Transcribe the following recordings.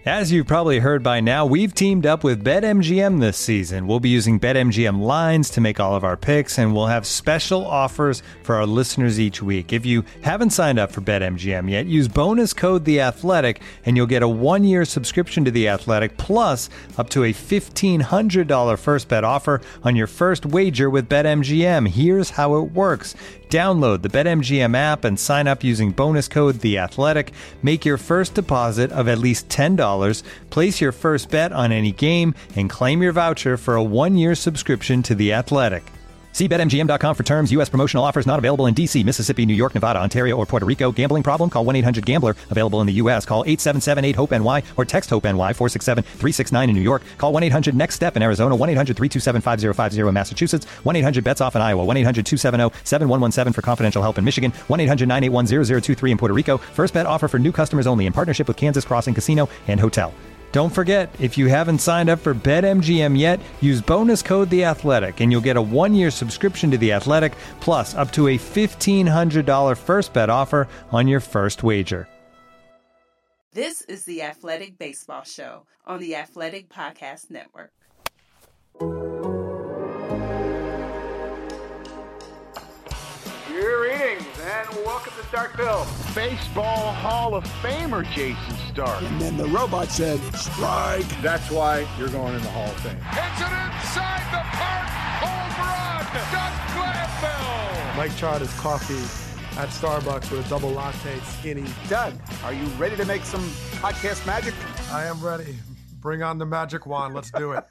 As you've probably heard by now, we've teamed up with BetMGM this season. We'll be using BetMGM lines to make all of our picks, and we'll have special offers for our listeners each week. If you haven't signed up for BetMGM yet, use bonus code The Athletic, and you'll get a 1-year subscription to The Athletic, plus up to a $1,500 first bet offer on your first wager with BetMGM. Here's how it works. Download the BetMGM app and sign up using bonus code The Athletic. Make your first deposit of at least $10. Place your first bet on any game and claim your voucher for a 1-year subscription to The Athletic. See BetMGM.com for terms. U.S. promotional offers not available in D.C., Mississippi, New York, Nevada, Ontario, or Puerto Rico. Gambling problem? Call 1-800-GAMBLER. Available in the U.S. Call 877-8-HOPE-NY or text HOPE-NY 467-369 in New York. Call 1-800-NEXT-STEP in Arizona. 1-800-327-5050 in Massachusetts. 1-800-BETS-OFF in Iowa. 1-800-270-7117 for confidential help in Michigan. 1-800-981-0023 in Puerto Rico. First bet offer for new customers only in partnership with Kansas Crossing Casino and Hotel. Don't forget, if you haven't signed up for BetMGM yet, use bonus code The Athletic, and you'll get a 1-year subscription to The Athletic, plus up to a $1,500 first bet offer on your first wager. This is the Athletic Baseball Show on the Athletic Podcast Network. Greetings and welcome to Starkville. Baseball Hall of Famer Jason Stark. And then the robot said, strike. That's why you're going in the Hall of Fame. It's an inside the park home run. Doug Glanville. Mike tried his coffee at Starbucks with a double latte skinny. Doug, are you ready to make some podcast magic? I am ready. Bring on the magic wand. Let's do it.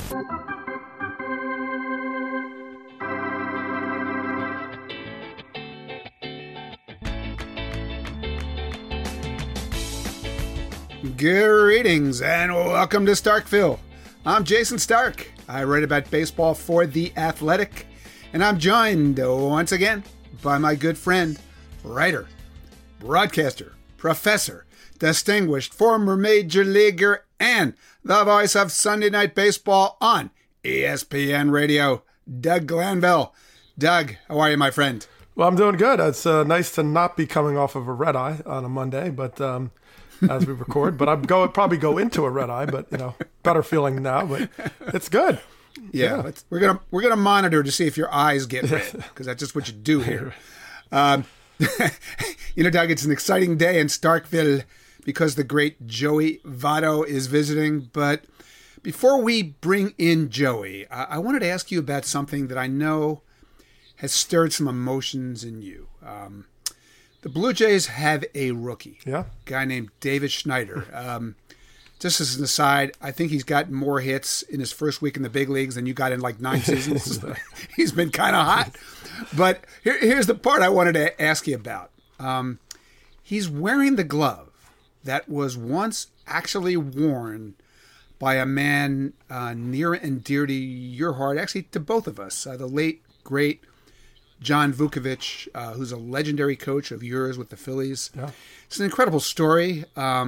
Greetings and welcome to Starkville. I'm Jason Stark. I write about baseball for The Athletic, and I'm joined once again by my good friend, writer, broadcaster, professor, distinguished former major leaguer, and the voice of Sunday Night Baseball on ESPN Radio, Doug Glanville. Doug, how are you, my friend? Well, I'm doing good. It's nice to not be coming off of a red eye on a Monday, but as we record, but I'm probably go into a red eye, but better feeling now, but it's good. Yeah. We're gonna monitor to see if your eyes get red, because that's just what you do here. Doug, it's an exciting day in Starkville because the great Joey Votto is visiting. But before we bring in Joey, I wanted to ask you about something that I know has stirred some emotions in you. The Blue Jays have a rookie, guy named Davis Schneider. Just as an aside, I think he's got more hits in his first week in the big leagues than you got in like 9 seasons. He's been kind of hot. But here's the part I wanted to ask you about. He's wearing the glove that was once actually worn by a man near and dear to your heart, actually to both of us, the late, great John Vukovich, who's a legendary coach of yours with the Phillies. Yeah. It's an incredible story.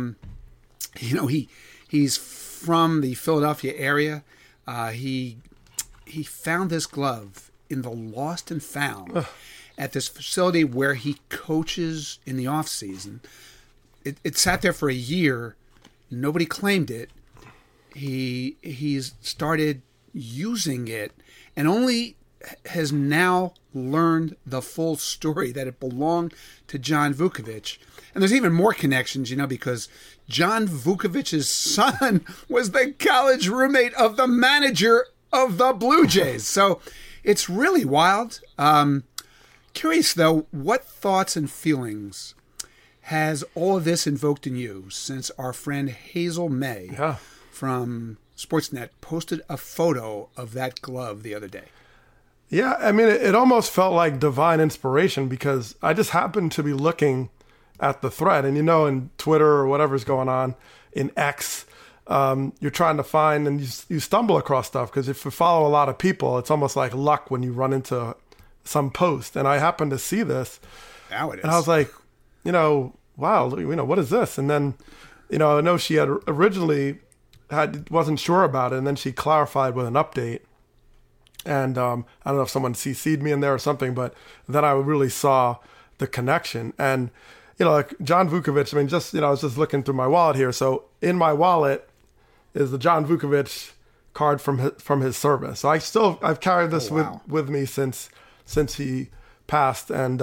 He's from the Philadelphia area. He found this glove in the lost and found at this facility where he coaches in the off season. It sat there for a year. Nobody claimed it. He's started using it and only has now learned the full story that it belonged to John Vukovich. And there's even more connections, because John Vukovich's son was the college roommate of the manager of the Blue Jays. So it's really wild. Curious, though, what thoughts and feelings has all of this invoked in you since our friend Hazel May from Sportsnet posted a photo of that glove the other day? Yeah, I mean, it almost felt like divine inspiration because I just happened to be looking at the thread. And in Twitter or whatever's going on, in X, you're trying to find and you stumble across stuff because if you follow a lot of people, it's almost like luck when you run into some post. And I happened to see this. Now it is. And I was like, wow, what is this? And then, I know she had originally wasn't sure about it. And then she clarified with an update. And I don't know if someone CC'd me in there or something, but then I really saw the connection. And like John Vukovic, I mean, just, I was just looking through my wallet here. So in my wallet is the John Vukovic card from his service. So I've carried this with me since he passed. And,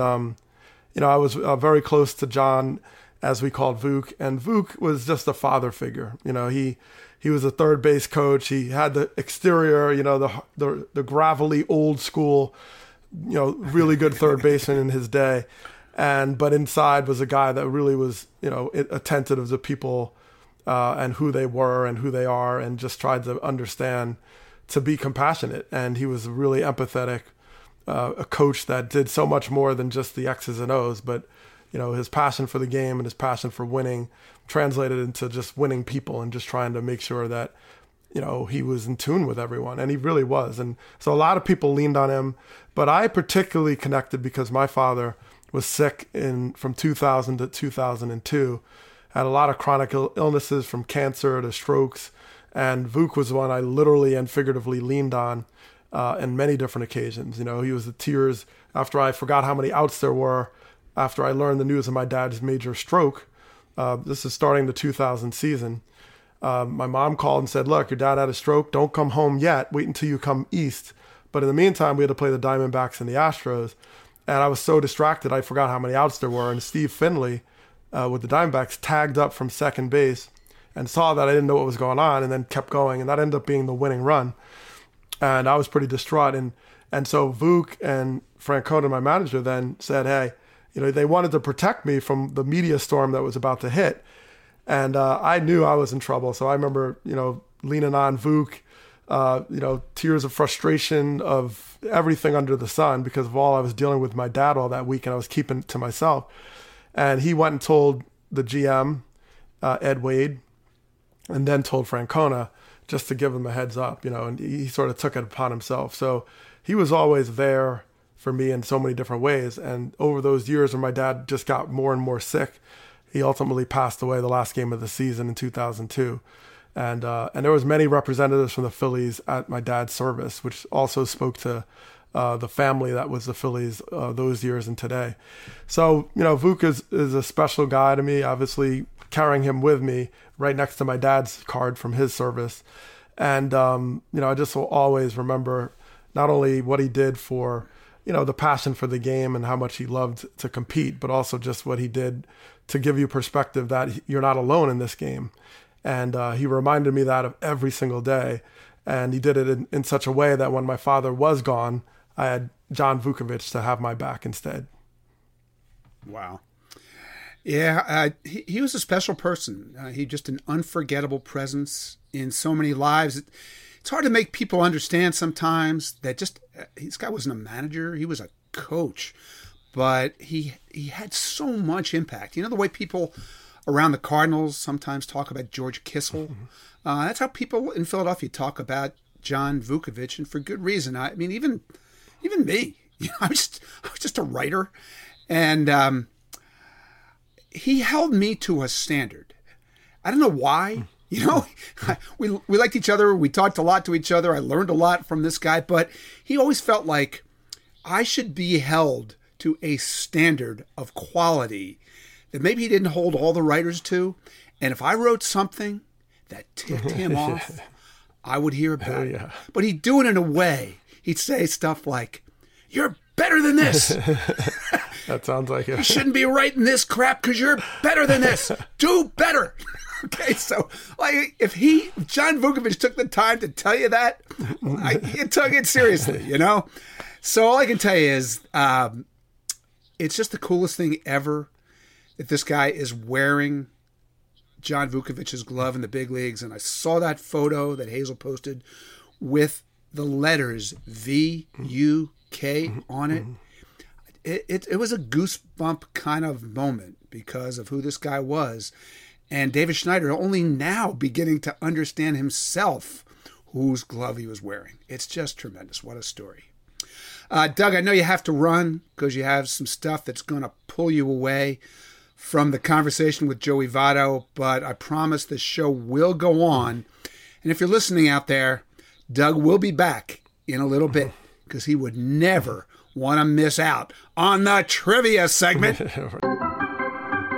I was very close to John, as we called Vuk, and Vuk was just a father figure. He was a third base coach. He had the exterior, the gravelly old school, really good third baseman in his day. But inside was a guy that really was, attentive to people and who they were and who they are, and just tried to understand, to be compassionate. And he was really empathetic, a coach that did so much more than just the X's and O's, but his passion for the game and his passion for winning translated into just winning people and just trying to make sure that, he was in tune with everyone. And he really was. And so a lot of people leaned on him, but I particularly connected because my father was sick from 2000 to 2002, had a lot of chronic illnesses from cancer to strokes. And Vuk was one I literally and figuratively leaned on in many different occasions. He was the tears after I forgot how many outs there were, after I learned the news of my dad's major stroke. This is starting the 2000 season. My mom called and said, look, your dad had a stroke. Don't come home yet. Wait until you come east. But in the meantime, we had to play the Diamondbacks and the Astros. And I was so distracted, I forgot how many outs there were. And Steve Finley with the Diamondbacks tagged up from second base and saw that I didn't know what was going on, and then kept going. And that ended up being the winning run. And I was pretty distraught. And so Vuk and Francona, my manager, then said, hey, they wanted to protect me from the media storm that was about to hit. And I knew I was in trouble. So I remember, leaning on Vuk, tears of frustration of everything under the sun because of all I was dealing with my dad all that week, and I was keeping it to myself. And he went and told the GM, Ed Wade, and then told Francona, just to give him a heads up, and he sort of took it upon himself. So he was always there for me in so many different ways. And over those years when my dad just got more and more sick, he ultimately passed away the last game of the season in 2002. And there was many representatives from the Phillies at my dad's service, which also spoke to the family that was the Phillies those years and today. So, Vuk is a special guy to me, obviously carrying him with me right next to my dad's card from his service. And, I just will always remember not only what he did for, the passion for the game and how much he loved to compete, but also just what he did to give you perspective that you're not alone in this game. And he reminded me that of every single day. And he did it in such a way that when my father was gone, I had John Vukovic to have my back instead. Wow. Yeah, he was a special person. He just an unforgettable presence in so many lives. It's hard to make people understand sometimes that this guy wasn't a manager. He was a coach. But he had so much impact. The way people around the Cardinals sometimes talk about George Kissel. That's how people in Philadelphia talk about John Vukovic, and for good reason. I mean, even me. I was just a writer, and he held me to a standard. I don't know why. We liked each other. We talked a lot to each other. I learned a lot from this guy, but he always felt like I should be held to a standard of quality that maybe he didn't hold all the writers to. And if I wrote something that ticked him off, I would hear about it. But he'd do it in a way. He'd say stuff like, "You're better than this." That sounds like it. "You shouldn't be writing this crap because you're better than this. Do better." Okay, so if John Vukovic took the time to tell you that, you took it seriously, So all I can tell you is it's just the coolest thing ever that this guy is wearing John Vukovic's glove in the big leagues. And I saw that photo that Hazel posted with the letters V-U-K on it. It was a goosebump kind of moment because of who this guy was. And David Schneider only now beginning to understand himself whose glove he was wearing. It's just tremendous. What a story. Doug, I know you have to run because you have some stuff that's going to pull you away from the conversation with Joey Votto, but I promise the show will go on. And if you're listening out there, Doug will be back in a little bit because he would never want to miss out on the trivia segment.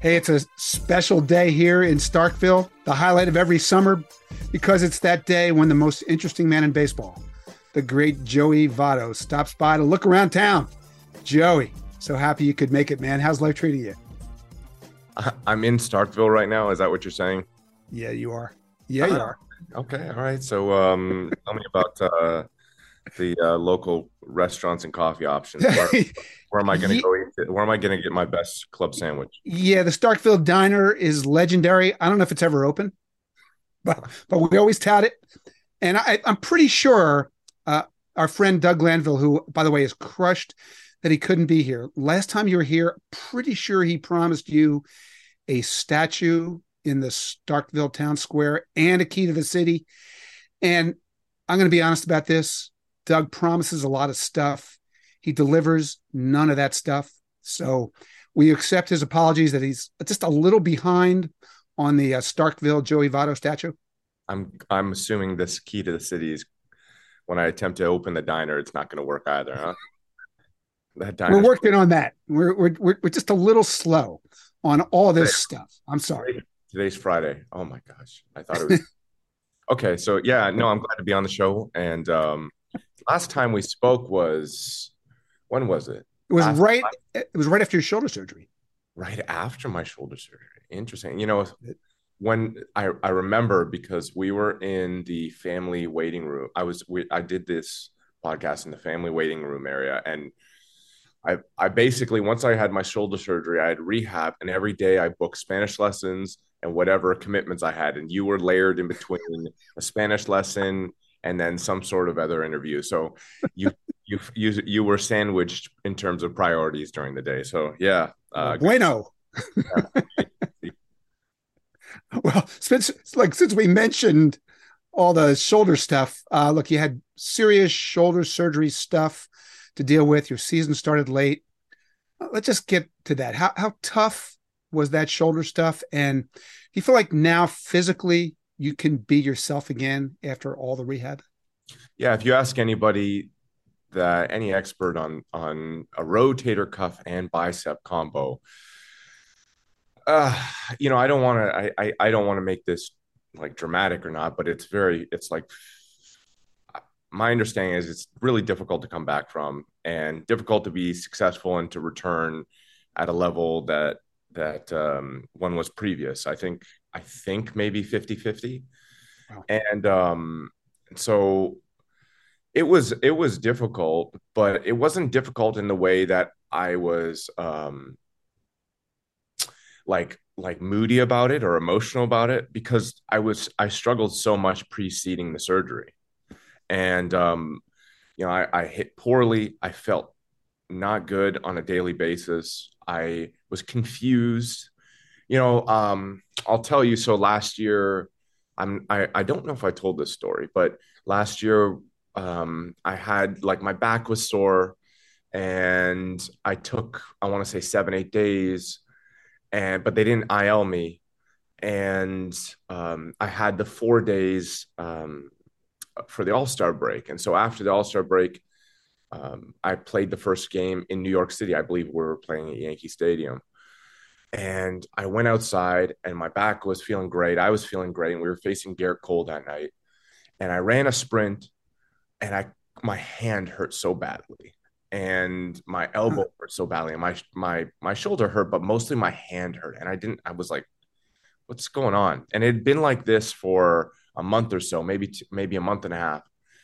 Hey, it's a special day here in Starkville, the highlight of every summer, because it's that day when the most interesting man in baseball, the great Joey Votto, stops by to look around town. Joey, so happy you could make it, man. How's life treating you? I'm in Starkville right now. Is that what you're saying? Yeah, you are. Yeah, you are. Okay, all right. So tell me about the local restaurants and coffee options. Where am I going to go eat? Where am I going to get my best club sandwich? Yeah, the Starkville Diner is legendary. I don't know if it's ever open, but we always tout it. And I'm pretty sure our friend Doug Glanville, who, by the way, is crushed that he couldn't be here. Last time you were here, pretty sure he promised you a statue in the Starkville Town Square and a key to the city. And I'm going to be honest about this. Doug promises a lot of stuff. He delivers none of that stuff. So we accept his apologies that he's just a little behind on the Starkville Joey Votto statue. I'm assuming this key to the city is when I attempt to open the diner, it's not going to work either, huh? We're working on that. We're just a little slow on all this stuff. I'm sorry. Today's Friday. Oh my gosh. I thought it was okay. So yeah, no, I'm glad to be on the show. And last time we spoke was, when was it? It was right after your shoulder surgery. Right after my shoulder surgery. Interesting. You know, when I remember, because we were in the family waiting room. I did this podcast in the family waiting room area, and I basically, once I had my shoulder surgery, I had rehab, and every day I booked Spanish lessons and whatever commitments I had, and you were layered in between a Spanish lesson and then some sort of other interview. So you were sandwiched in terms of priorities during the day. So yeah, bueno. Yeah. Well, since we mentioned all the shoulder stuff, look, you had serious shoulder surgery stuff to deal with. Your season started late. Let's just get to that. How tough was that shoulder stuff? And do you feel like now physically you can be yourself again after all the rehab? Yeah, if you ask anybody, any expert on a rotator cuff and bicep combo, you know, I don't want to make this like dramatic or not, but it's like, my understanding is it's really difficult to come back from, and difficult to be successful and to return at a level that one was previous. I think maybe 50-50. Wow. And so it was difficult, but it wasn't difficult in the way that I was like moody about it or emotional about it, because I struggled so much preceding the surgery. And, you know, I hit poorly. I felt not good on a daily basis. I was confused, you know. I'll tell you. So last year, I don't know if I told this story, but last year, I had, like, my back was sore, and I took, I want to say 7-8 days, but they didn't IL me. And, I had the 4 days, for the All-Star break. And so after the All-Star break, I played the first game in New York City. I believe we were playing at Yankee Stadium. And I went outside, and my back was feeling great. I was feeling great. And we were facing Garrett Cole that night. And I ran a sprint, and my hand hurt so badly, and my elbow hurt so badly, and my shoulder hurt, but mostly my hand hurt. And I was like, what's going on? And it had been like this for a month or so, maybe a month and a half.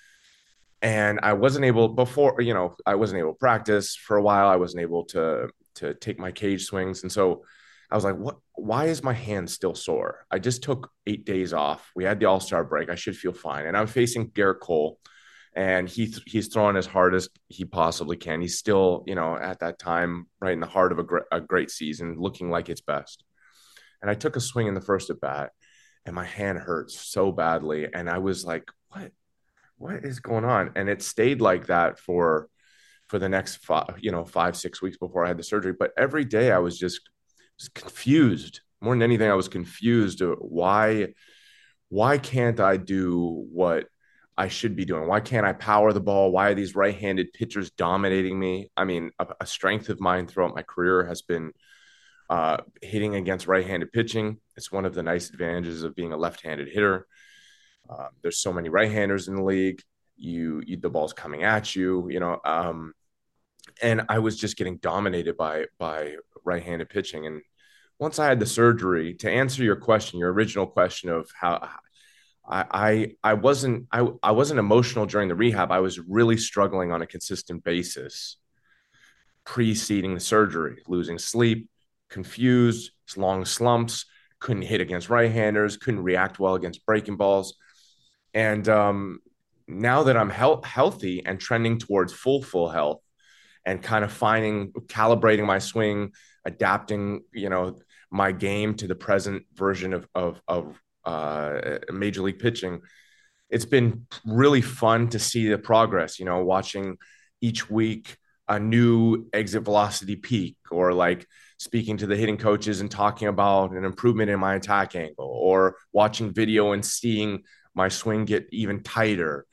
And I wasn't able to practice for a while. I wasn't able to take my cage swings. And so I was like, why is my hand still sore? I just took 8 days off. We had the All-Star break. I should feel fine. And I'm facing Garrett Cole, and he's throwing as hard as he possibly can. He's still, you know, at that time, right in the heart of a great season, looking like its best. And I took a swing in the first at bat, and my hand hurts so badly. And I was like, what is going on? And it stayed like that for the next 5-6 weeks before I had the surgery. But every day I was just confused. More than anything, I was confused. Why can't I do what I should be doing? Why can't I power the ball? Why are these right-handed pitchers dominating me? I mean, a strength of mine throughout my career has been hitting against right-handed pitching. It's one of the nice advantages of being a left-handed hitter. There's so many right-handers in the league. The ball's coming at you, and I was just getting dominated by right-handed pitching. And once I had the surgery, to answer your original question of how I wasn't emotional during the rehab. I was really struggling on a consistent basis preceding the surgery, losing sleep, confused, long slumps, couldn't hit against right-handers, couldn't react well against breaking balls. And now that I'm healthy and trending towards full health and kind of calibrating my swing, adapting, my game to the present version of Major League pitching, it's been really fun to see the progress, watching each week a new exit velocity peak, or like speaking to the hitting coaches and talking about an improvement in my attack angle, or watching video and seeing my swing get even tighter.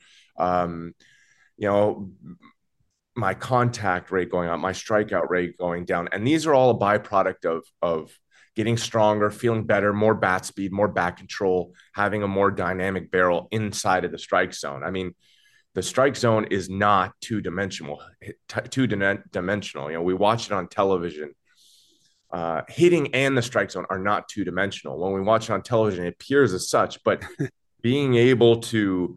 My contact rate going up, my strikeout rate going down. And these are all a byproduct of getting stronger, feeling better, more bat speed, more bat control, having a more dynamic barrel inside of the strike zone. I mean, the strike zone is not two-dimensional. We watch it on television. Hitting and the strike zone are not two-dimensional. When we watch it on television, it appears as such, but being able to,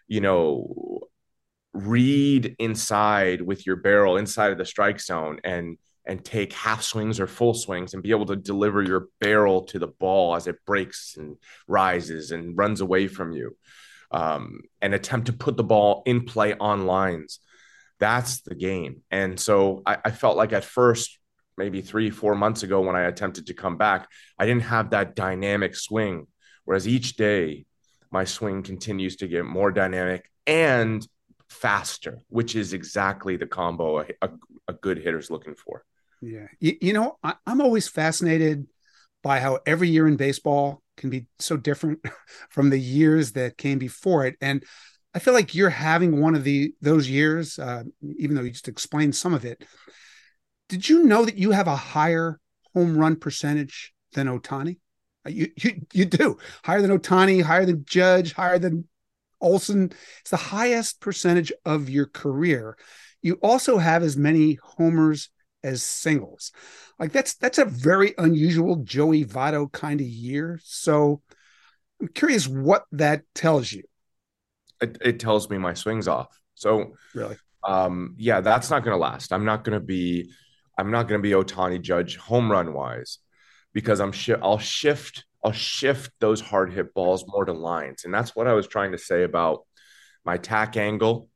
read inside with your barrel inside of the strike zone and take half swings or full swings and be able to deliver your barrel to the ball as it breaks and rises and runs away from you, and attempt to put the ball in play on lines. That's the game. And so I felt like at first, maybe 3-4 months ago when I attempted to come back, I didn't have that dynamic swing. Whereas each day my swing continues to get more dynamic and faster, which is exactly the combo a good hitter's looking for. Yeah. I'm always fascinated by how every year in baseball can be so different from the years that came before it. And I feel like you're having one of those years, even though you just explained some of it. Did you know that you have a higher home run percentage than Ohtani? You do. Higher than Ohtani, higher than Judge, higher than Olsen. It's the highest percentage of your career. You also have as many homers as singles. Like that's a very unusual Joey Votto kind of year. So I'm curious what that tells you. It tells me my swing's off. So really, that's not going to last. I'm not going to be Ohtani, Judge home run wise, because I'll shift those hard hit balls more to lines. And that's what I was trying to say about my attack angle.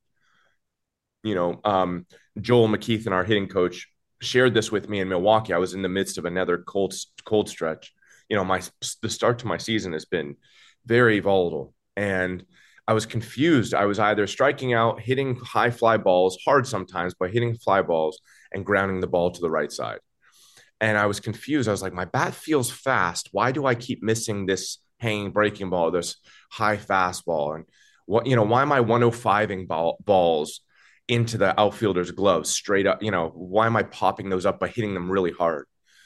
Joel McKeithen, our hitting coach, shared this with me in Milwaukee. I was in the midst of another cold stretch. The start to my season has been very volatile, and I was confused. I was either striking out, hitting high fly balls, hard sometimes, but hitting fly balls and grounding the ball to the right side. And I was confused. I was like, my bat feels fast. Why do I keep missing this hanging breaking ball, this high fastball? And why am I 105ing balls into the outfielder's gloves straight up? Why am I popping those up by hitting them really hard?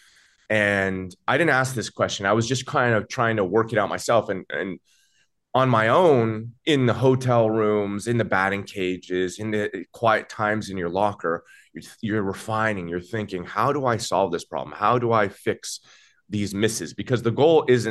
And I didn't ask this question. I was just kind of trying to work it out myself. And on my own, in the hotel rooms, in the batting cages, in the quiet times in your locker, you're refining, you're thinking, how do I solve this problem? How do I fix these misses? Because the goal is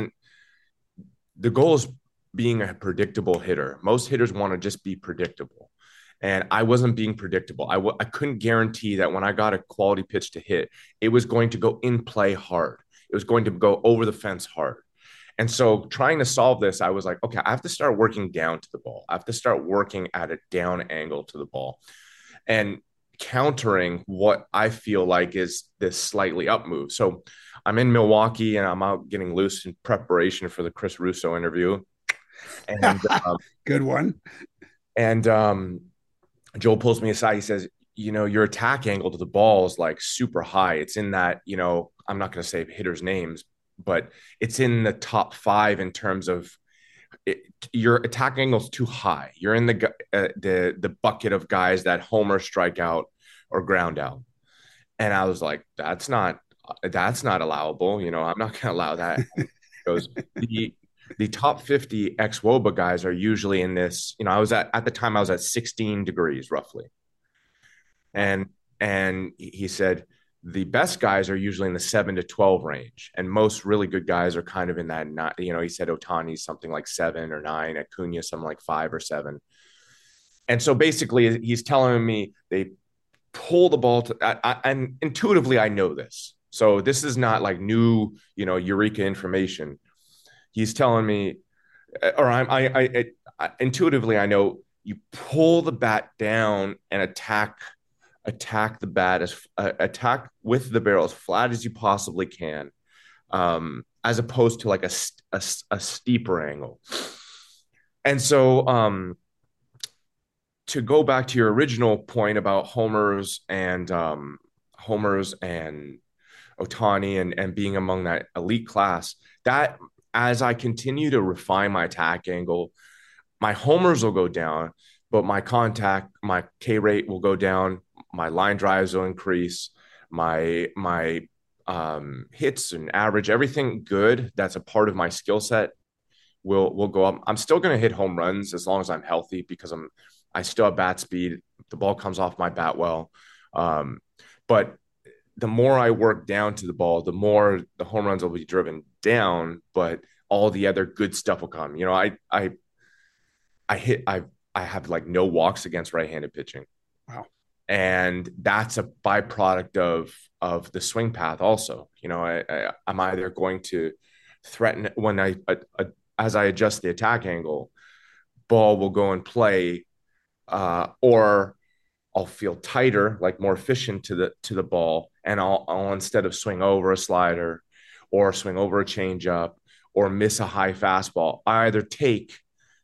being a predictable hitter. Most hitters want to just be predictable. And I wasn't being predictable. I couldn't guarantee that when I got a quality pitch to hit, it was going to go in play hard. It was going to go over the fence hard. And so trying to solve this, I was like, okay, I have to start working down to the ball. I have to start working at a down angle to the ball and countering what I feel like is this slightly up move. So I'm in Milwaukee and I'm out getting loose in preparation for the Chris Russo interview. And good one. And Joel pulls me aside. He says, your attack angle to the ball is like super high. It's in that, I'm not going to say hitters' names, but it's in the top 5 in terms of your attack angle is too high. You're in the bucket of guys that homer, strike out, or ground out. And I was like, that's not that's not allowable. I'm not going to allow that. He goes, the top 50 ex-WOBA guys are usually in this, I was at the time I was at 16 degrees roughly. And he said, the best guys are usually in the 7 to 12 range. And most really good guys are kind of in that, not, he said Ohtani's something like 7 or 9, Acuna something like 5 or 7. And so basically he's telling me they pull the ball and intuitively I know this. So this is not like new, eureka information. He's telling me, or I intuitively I know you pull the bat down and attack the bat attack with the barrel as flat as you possibly can, as opposed to like a steeper angle. And so to go back to your original point about homers and Ohtani and being among that elite class, that as I continue to refine my attack angle, my homers will go down, but my K rate will go down. My line drives will increase. My hits and average, everything good that's a part of my skill set will go up. I'm still going to hit home runs as long as I'm healthy because I still have bat speed. The ball comes off my bat well. But the more I work down to the ball, the more the home runs will be driven down, but all the other good stuff will come. I have like no walks against right-handed pitching. Wow. And that's a byproduct of the swing path also. I'm either going to threaten when as I adjust the attack angle, ball will go and play, or I'll feel tighter, like more efficient to the ball, and I'll instead of swing over a slider or swing over a changeup or miss a high fastball, I either take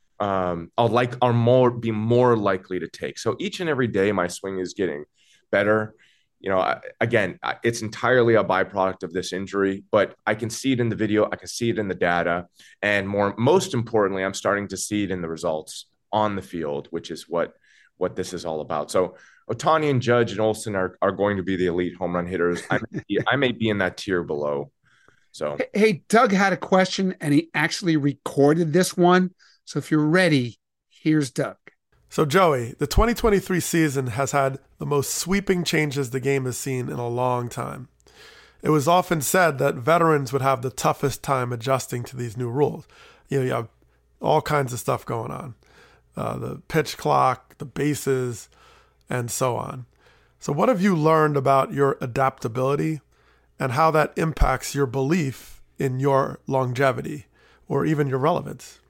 be more likely to take. So each and every day my swing is getting better. Again, it's entirely a byproduct of this injury, but I can see it in the video. I can see it in the data. And most importantly, I'm starting to see it in the results on the field, which is what this is all about. So Ohtani and Judge and Olsen are going to be the elite home run hitters. I may be in that tier below. So, hey, Doug had a question and he actually recorded this one. So if you're ready, here's Doug. So Joey, the 2023 season has had the most sweeping changes the game has seen in a long time. It was often said that veterans would have the toughest time adjusting to these new rules. You have all kinds of stuff going on. The pitch clock, the bases, and so on. So what have you learned about your adaptability and how that impacts your belief in your longevity or even your relevance?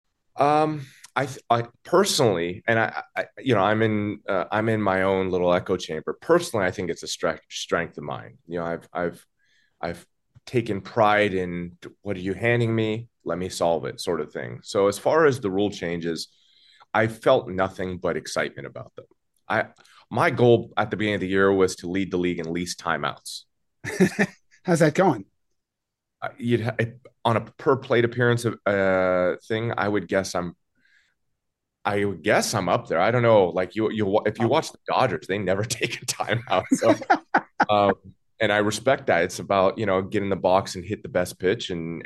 I personally, and I'm in my own little echo chamber. Personally, I think it's a strength of mine. I've taken pride in, what are you handing me? Let me solve it, sort of thing. So as far as the rule changes, I felt nothing but excitement about them. My goal at the beginning of the year was to lead the league in least timeouts. How's that going? On a per plate appearance thing, I would guess I'm up there. I don't know. Like if you watch the Dodgers, they never take a timeout. So, and I respect that. It's about, get in the box and hit the best pitch and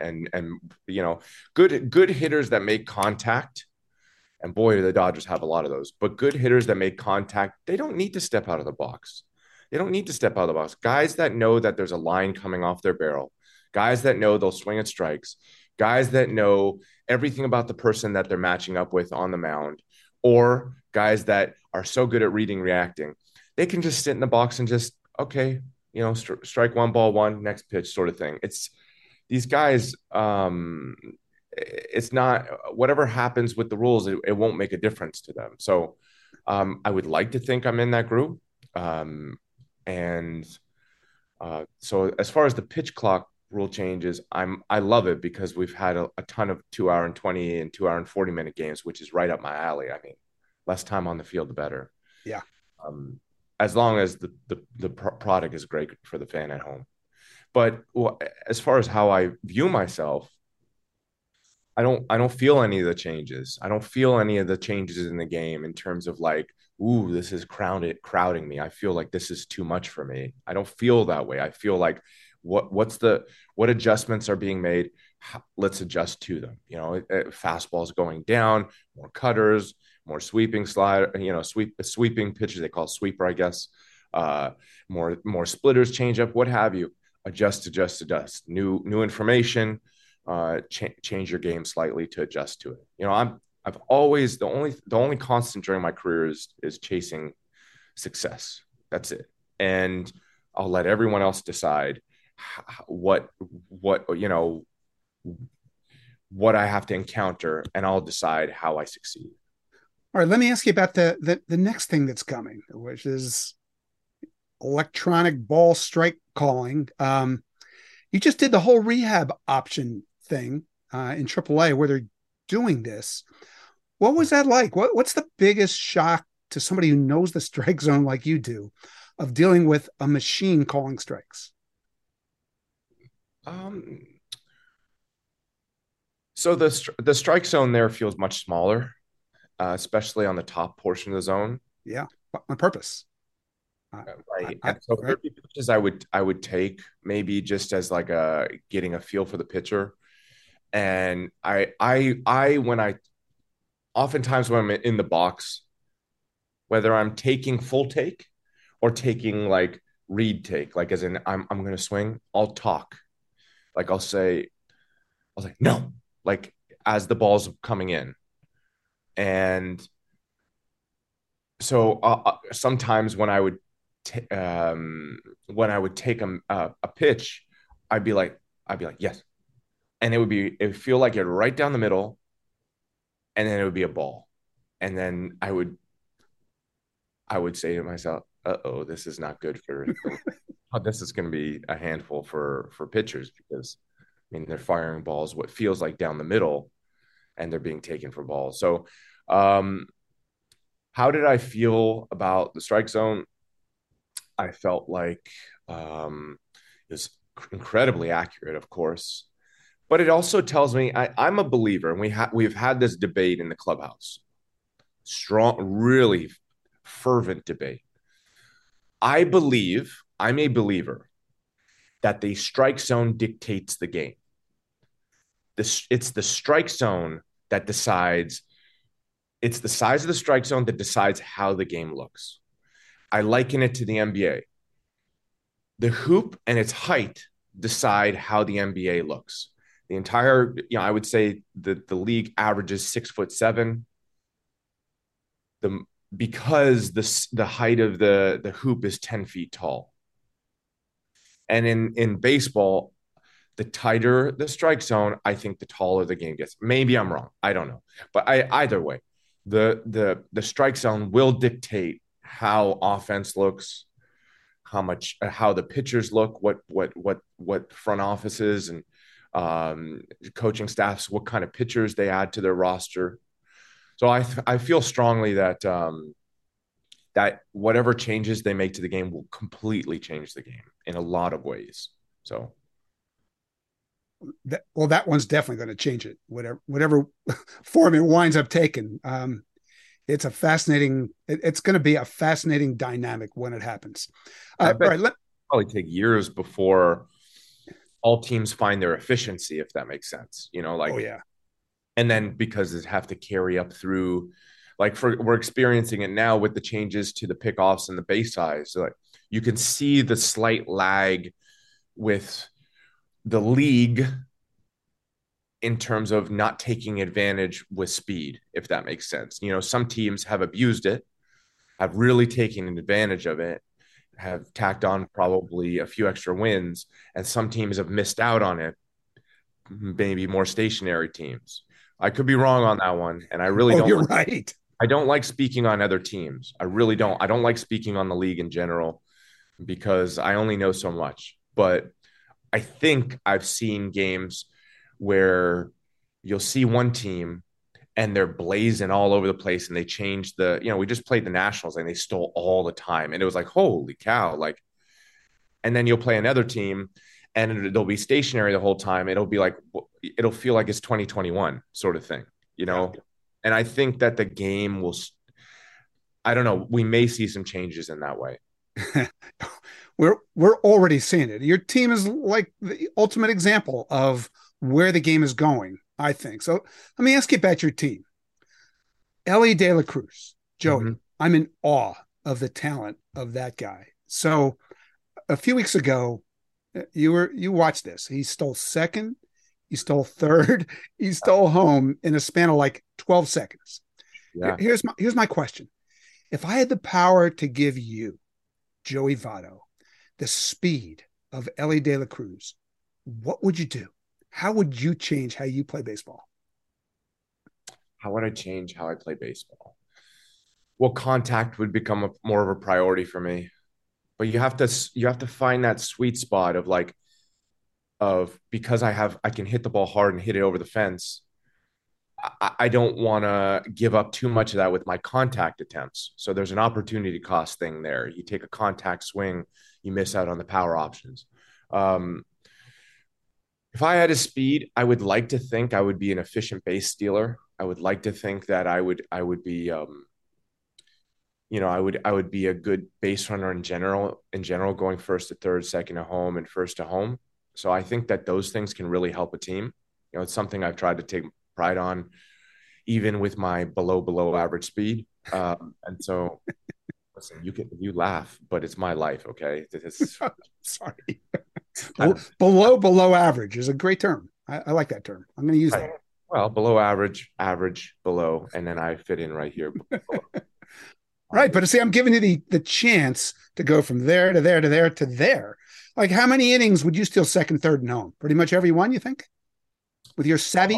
good hitters that make contact. And boy, the Dodgers have a lot of those. But good hitters that make contact, they don't need to step out of the box. They don't need to step out of the box. Guys that know that there's a line coming off their barrel, guys that know they'll swing at strikes, guys that know everything about the person that they're matching up with on the mound, or guys that are so good at reading, reacting, they can just sit in the box and just, okay, strike one, ball one, next pitch, sort of thing. It's these guys. It's not whatever happens with the rules. It won't make a difference to them. So I would like to think I'm in that group. So as far as the pitch clock rule changes, I love it because we've had a ton of 2 hour and 20 and 2 hour and 40 minute games, which is right up my alley. I mean, less time on the field, the better. Yeah. As long as the product is great for the fan at home. But as far as how I view myself, I don't feel any of the changes. I don't feel any of the changes in the game in terms of like, ooh, this is crowding me. I feel like this is too much for me. I don't feel that way. I feel like what adjustments are being made. Let's adjust to them. Fastballs going down, more cutters, more sweeping slide, sweeping pitches. They call it sweeper, I guess. More splitters, changeup, what have you. Adjust. New information. Change your game slightly to adjust to it. I've always the only constant during my career is chasing success. That's it, and I'll let everyone else decide what I have to encounter, and I'll decide how I succeed. All right, let me ask you about the next thing that's coming, which is electronic ball strike calling. You just did the whole rehab option thing in AAA where they're doing this. What was that like? What's the biggest shock to somebody who knows the strike zone like you do of dealing with a machine calling strikes? So the strike zone there feels much smaller, especially on the top portion of the zone. Yeah, on purpose. Right. So 30 pitches I would take maybe just as like getting a feel for the pitcher. And oftentimes when I'm in the box, whether I'm taking full take or taking like read take, like as in I'm going to swing, I'll talk. Like I'll say no, like as the ball's coming in. And so sometimes when I would take a pitch, I'd be like yes, and it would feel like it right down the middle, and then it would be a ball, and then I would say to myself, "Uh-oh, this is not good for." This is going to be a handful for pitchers because they're firing balls what feels like down the middle, and they're being taken for balls. So, how did I feel about the strike zone? I felt like it was incredibly accurate, of course, but it also tells me I'm a believer, and we've had this debate in the clubhouse, strong, really fervent debate. I'm a believer that the strike zone dictates the game. It's the strike zone that decides. It's the size of the strike zone that decides how the game looks. I liken it to the NBA. The hoop and its height decide how the NBA looks. The entire, I would say that the league averages 6'7". Because the height of the hoop is 10 feet tall. And in baseball, the tighter the strike zone, I think the taller the game gets. Maybe I'm wrong. I don't know. But either way, the strike zone will dictate how offense looks, how the pitchers look, what front offices and coaching staffs, what kind of pitchers they add to their roster. So I feel strongly that that whatever changes they make to the game will completely change the game in a lot of ways. So. That one's definitely going to change it, whatever form it winds up taking. It's going to be a fascinating dynamic when it happens. All right, probably take years before all teams find their efficiency, if that makes sense. Oh yeah. And then because they have to carry up through, we're experiencing it now with the changes to the pickoffs and the base size. So you can see the slight lag with the league in terms of not taking advantage with speed, if that makes sense. Some teams have abused it, have really taken advantage of it, have tacked on probably a few extra wins, and some teams have missed out on it, maybe more stationary teams. I could be wrong on that one, and I really don't. You're right. I don't like speaking on other teams. I really don't. I don't like speaking on the league in general because I only know so much. But I think I've seen games where you'll see one team and they're blazing all over the place and they change we just played the Nationals and they stole all the time. And it was like, holy cow. And then you'll play another team and they'll be stationary the whole time. It'll feel like it's 2021 sort of thing, Yeah. And I think that the game I don't know, we may see some changes in that way. we're already seeing it. Your team is like the ultimate example of where the game is going, I think. So let me ask you about your team. Elly De La Cruz, Joey, I'm in awe of the talent of that guy. So a few weeks ago, you watched this. He stole second, he stole third, he stole home in a span of like 12 seconds. Yeah. Here's my question. If I had the power to give you, Joey Votto, the speed of Elly De La Cruz, what would you do? How would you change how you play baseball? How would I change how I play baseball? Well, contact would become more of a priority for me. But you have to find that sweet spot of because I can hit the ball hard and hit it over the fence. I don't want to give up too much of that with my contact attempts. So there's an opportunity cost thing there. You take a contact swing, you miss out on the power options. If I had a speed, I would like to think I would be an efficient base stealer. I would like to think that I would be I would be a good base runner in general, going first to third, second to home, and first to home. So I think that those things can really help a team. It's something I've tried to take pride on, even with my below average speed. And so, listen, you laugh, but it's my life. Okay. Sorry. Below average is a great term. I like that term. I'm going to use that. Well, below average, below, and then I fit in right here. Right. But see, I'm giving you the chance to go from there to there to there to there. Like, how many innings would you steal second, third, and home? Pretty much every one, you think? With your savvy?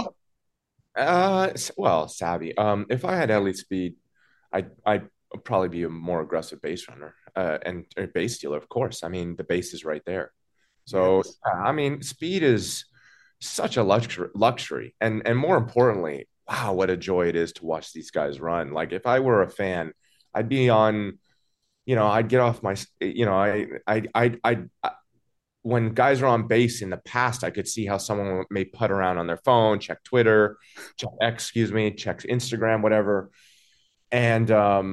Well, savvy. If I had Elly's speed, I'd probably be a more aggressive base runner, and a base stealer, of course. I mean, the base is right there. So, yes. I mean, speed is such a luxury. And more importantly, wow, what a joy it is to watch these guys run. Like, if I were a fan, I'd be on, I'd get off my, when guys are on base in the past, I could see how someone may putt around on their phone, check Twitter, check Instagram, whatever. And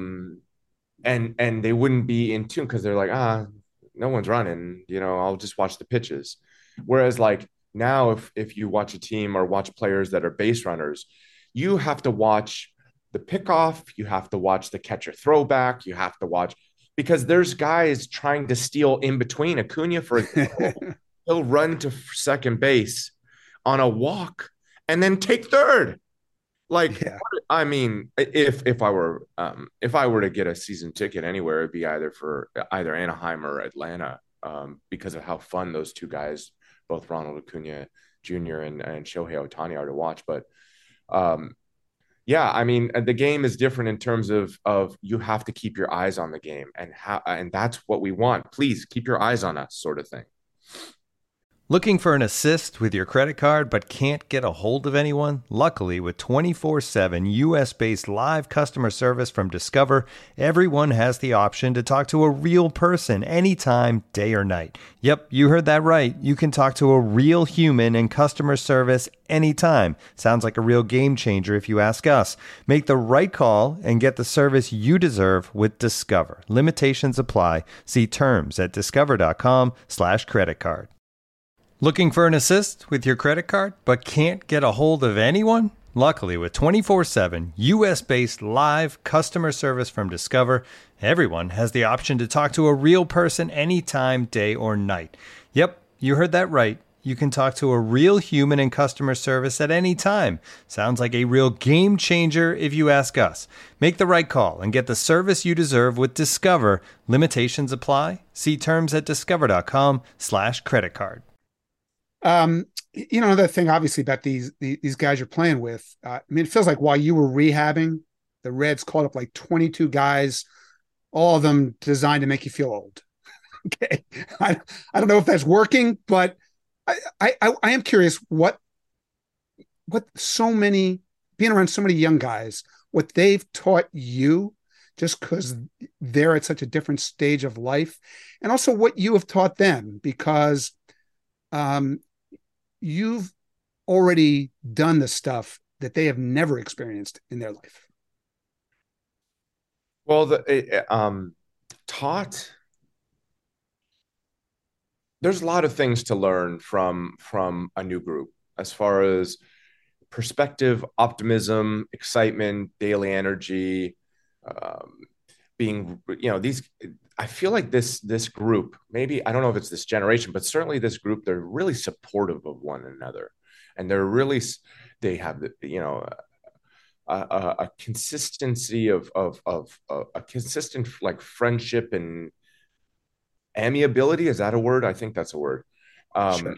they wouldn't be in tune because they're like, no one's running, I'll just watch the pitches. Whereas like now, if you watch a team or watch players that are base runners, you have to watch the pickoff, you have to watch the catcher throwback, you have to watch, because there's guys trying to steal in between. Acuna, for example, he'll run to second base on a walk and then take third. Like, yeah. I mean, if I were to get a season ticket anywhere, it'd be either Anaheim or Atlanta, because of how fun those two guys, both Ronald Acuna Jr. and Shohei Ohtani, are to watch. But yeah, I mean, the game is different in terms of you have to keep your eyes on the game, and that's what we want. Please keep your eyes on us, sort of thing. Looking for an assist with your credit card but can't get a hold of anyone? Luckily, with 24/7 US-based live customer service from Discover, everyone has the option to talk to a real person anytime, day or night. Yep, you heard that right. You can talk to a real human in customer service anytime. Sounds like a real game changer if you ask us. Make the right call and get the service you deserve with Discover. Limitations apply. See terms at discover.com/creditcard. Looking for an assist with your credit card but can't get a hold of anyone? Luckily, with 24/7 US-based live customer service from Discover, everyone has the option to talk to a real person anytime, day or night. Yep, you heard that right. You can talk to a real human in customer service at any time. Sounds like a real game changer if you ask us. Make the right call and get the service you deserve with Discover. Limitations apply. See terms at discover.com/creditcard. The thing obviously about these guys you're playing with, I mean, it feels like while you were rehabbing, the Reds called up like 22 guys, all of them designed to make you feel old. Okay. I don't know if that's working, but I am curious what so many, being around so many young guys, what they've taught you just because they're at such a different stage of life, and also what you have taught them, because you've already done the stuff that they have never experienced in their life. Well, taught, there's a lot of things to learn from a new group as far as perspective, optimism, excitement, daily energy, um, being, these, I feel like this group, maybe, I don't know if it's this generation, but certainly this group, they're really supportive of one another. And they have, a consistency of a consistent like friendship and amiability. Is that a word? I think that's a word. Sure.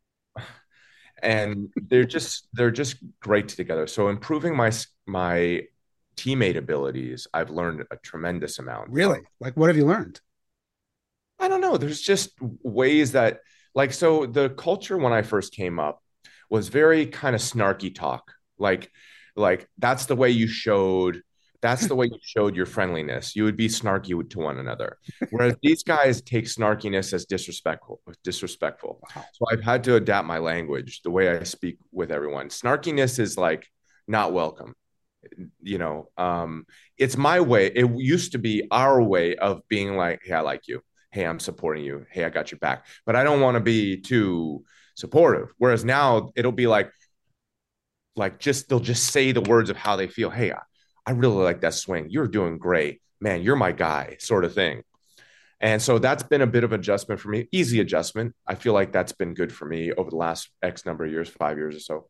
And they're just great together. So improving my teammate abilities, I've learned a tremendous amount. Really? Like, what have you learned? I don't know. There's just ways that, like, so the culture when I first came up was very kind of snarky talk. Like that's the way you showed your friendliness. You would be snarky to one another. Whereas these guys take snarkiness as disrespectful. Wow. So I've had to adapt my language, the way I speak with everyone. Snarkiness is like not welcome. It's my way. It used to be our way of being like, hey, I like you. Hey, I'm supporting you. Hey, I got your back. But I don't want to be too supportive. Whereas now it'll be like they'll just say the words of how they feel. Hey, I really like that swing. You're doing great, man. You're my guy, sort of thing. And so that's been a bit of adjustment for me. Easy adjustment. I feel like that's been good for me over the last X number of years, 5 years or so.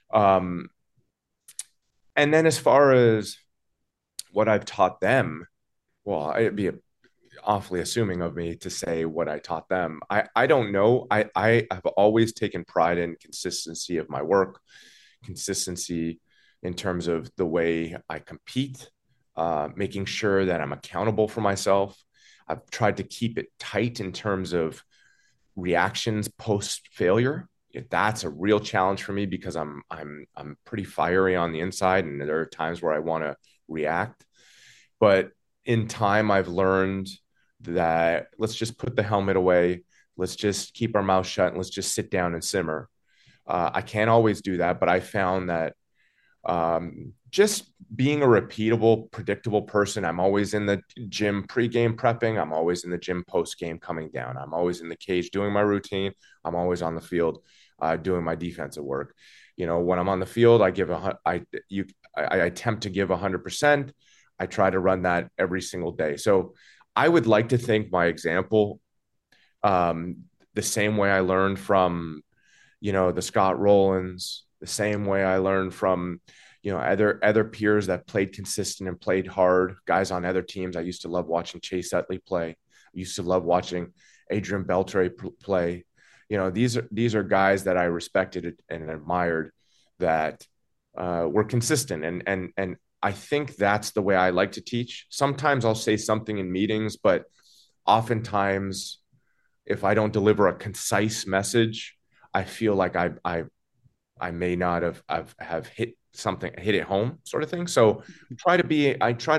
And then as far as what I've taught them, well, it'd be awfully assuming of me to say what I taught them. I don't know. I have always taken pride in consistency of my work, consistency in terms of the way I compete, making sure that I'm accountable for myself. I've tried to keep it tight in terms of reactions post failure. That's a real challenge for me because I'm pretty fiery on the inside, and there are times where I want to react. But in time, I've learned that let's just put the helmet away. Let's just keep our mouth shut and let's just sit down and simmer. I can't always do that, but I found that just being a repeatable, predictable person. I'm always in the gym pre-game prepping. I'm always in the gym post-game coming down. I'm always in the cage doing my routine. I'm always on the field doing my defensive work. When I'm on the field, I attempt to give 100%. I try to run that every single day. So I would like to think my example, the same way I learned from, the Scott Rowlands, the same way I learned from, other peers that played consistent and played hard, guys on other teams. I used to love watching Chase Utley play. I used to love watching Adrian Beltre play. These are guys that I respected and admired that were consistent. And I think that's the way I like to teach. Sometimes I'll say something in meetings, but oftentimes if I don't deliver a concise message, I feel like I may not have hit it home, sort of thing. So I try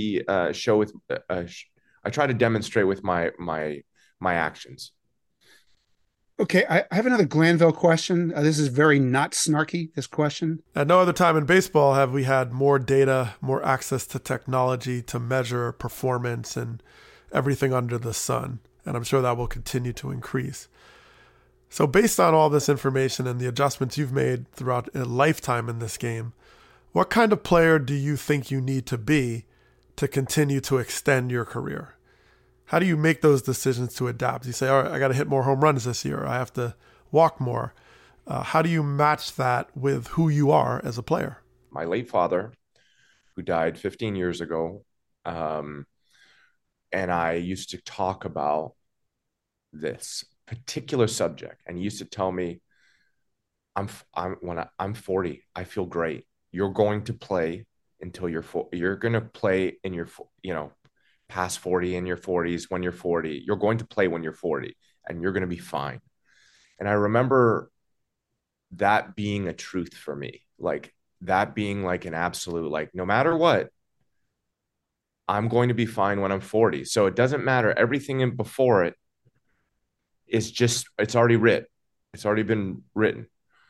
to demonstrate with my actions. Okay, I have another Glanville question. This is very not snarky, this question. At no other time in baseball have we had more data, more access to technology to measure performance and everything under the sun. And I'm sure that will continue to increase. So based on all this information and the adjustments you've made throughout a lifetime in this game, what kind of player do you think you need to be to continue to extend your career? How do you make those decisions to adapt? You say, all right, I got to hit more home runs this year. I have to walk more. How do you match that with who you are as a player? My late father, who died 15 years ago, and I used to talk about this particular subject, and he used to tell me, when I'm 40, I feel great. You're going to play until you're going to play in your, past 40, in your 40s. When you're 40, you're going to play when you're 40 and you're going to be fine. And I remember that being a truth for me, like that being like an absolute, like, no matter what, I'm going to be fine when I'm 40. So it doesn't matter. Everything in before it is just, it's already written. It's already been written.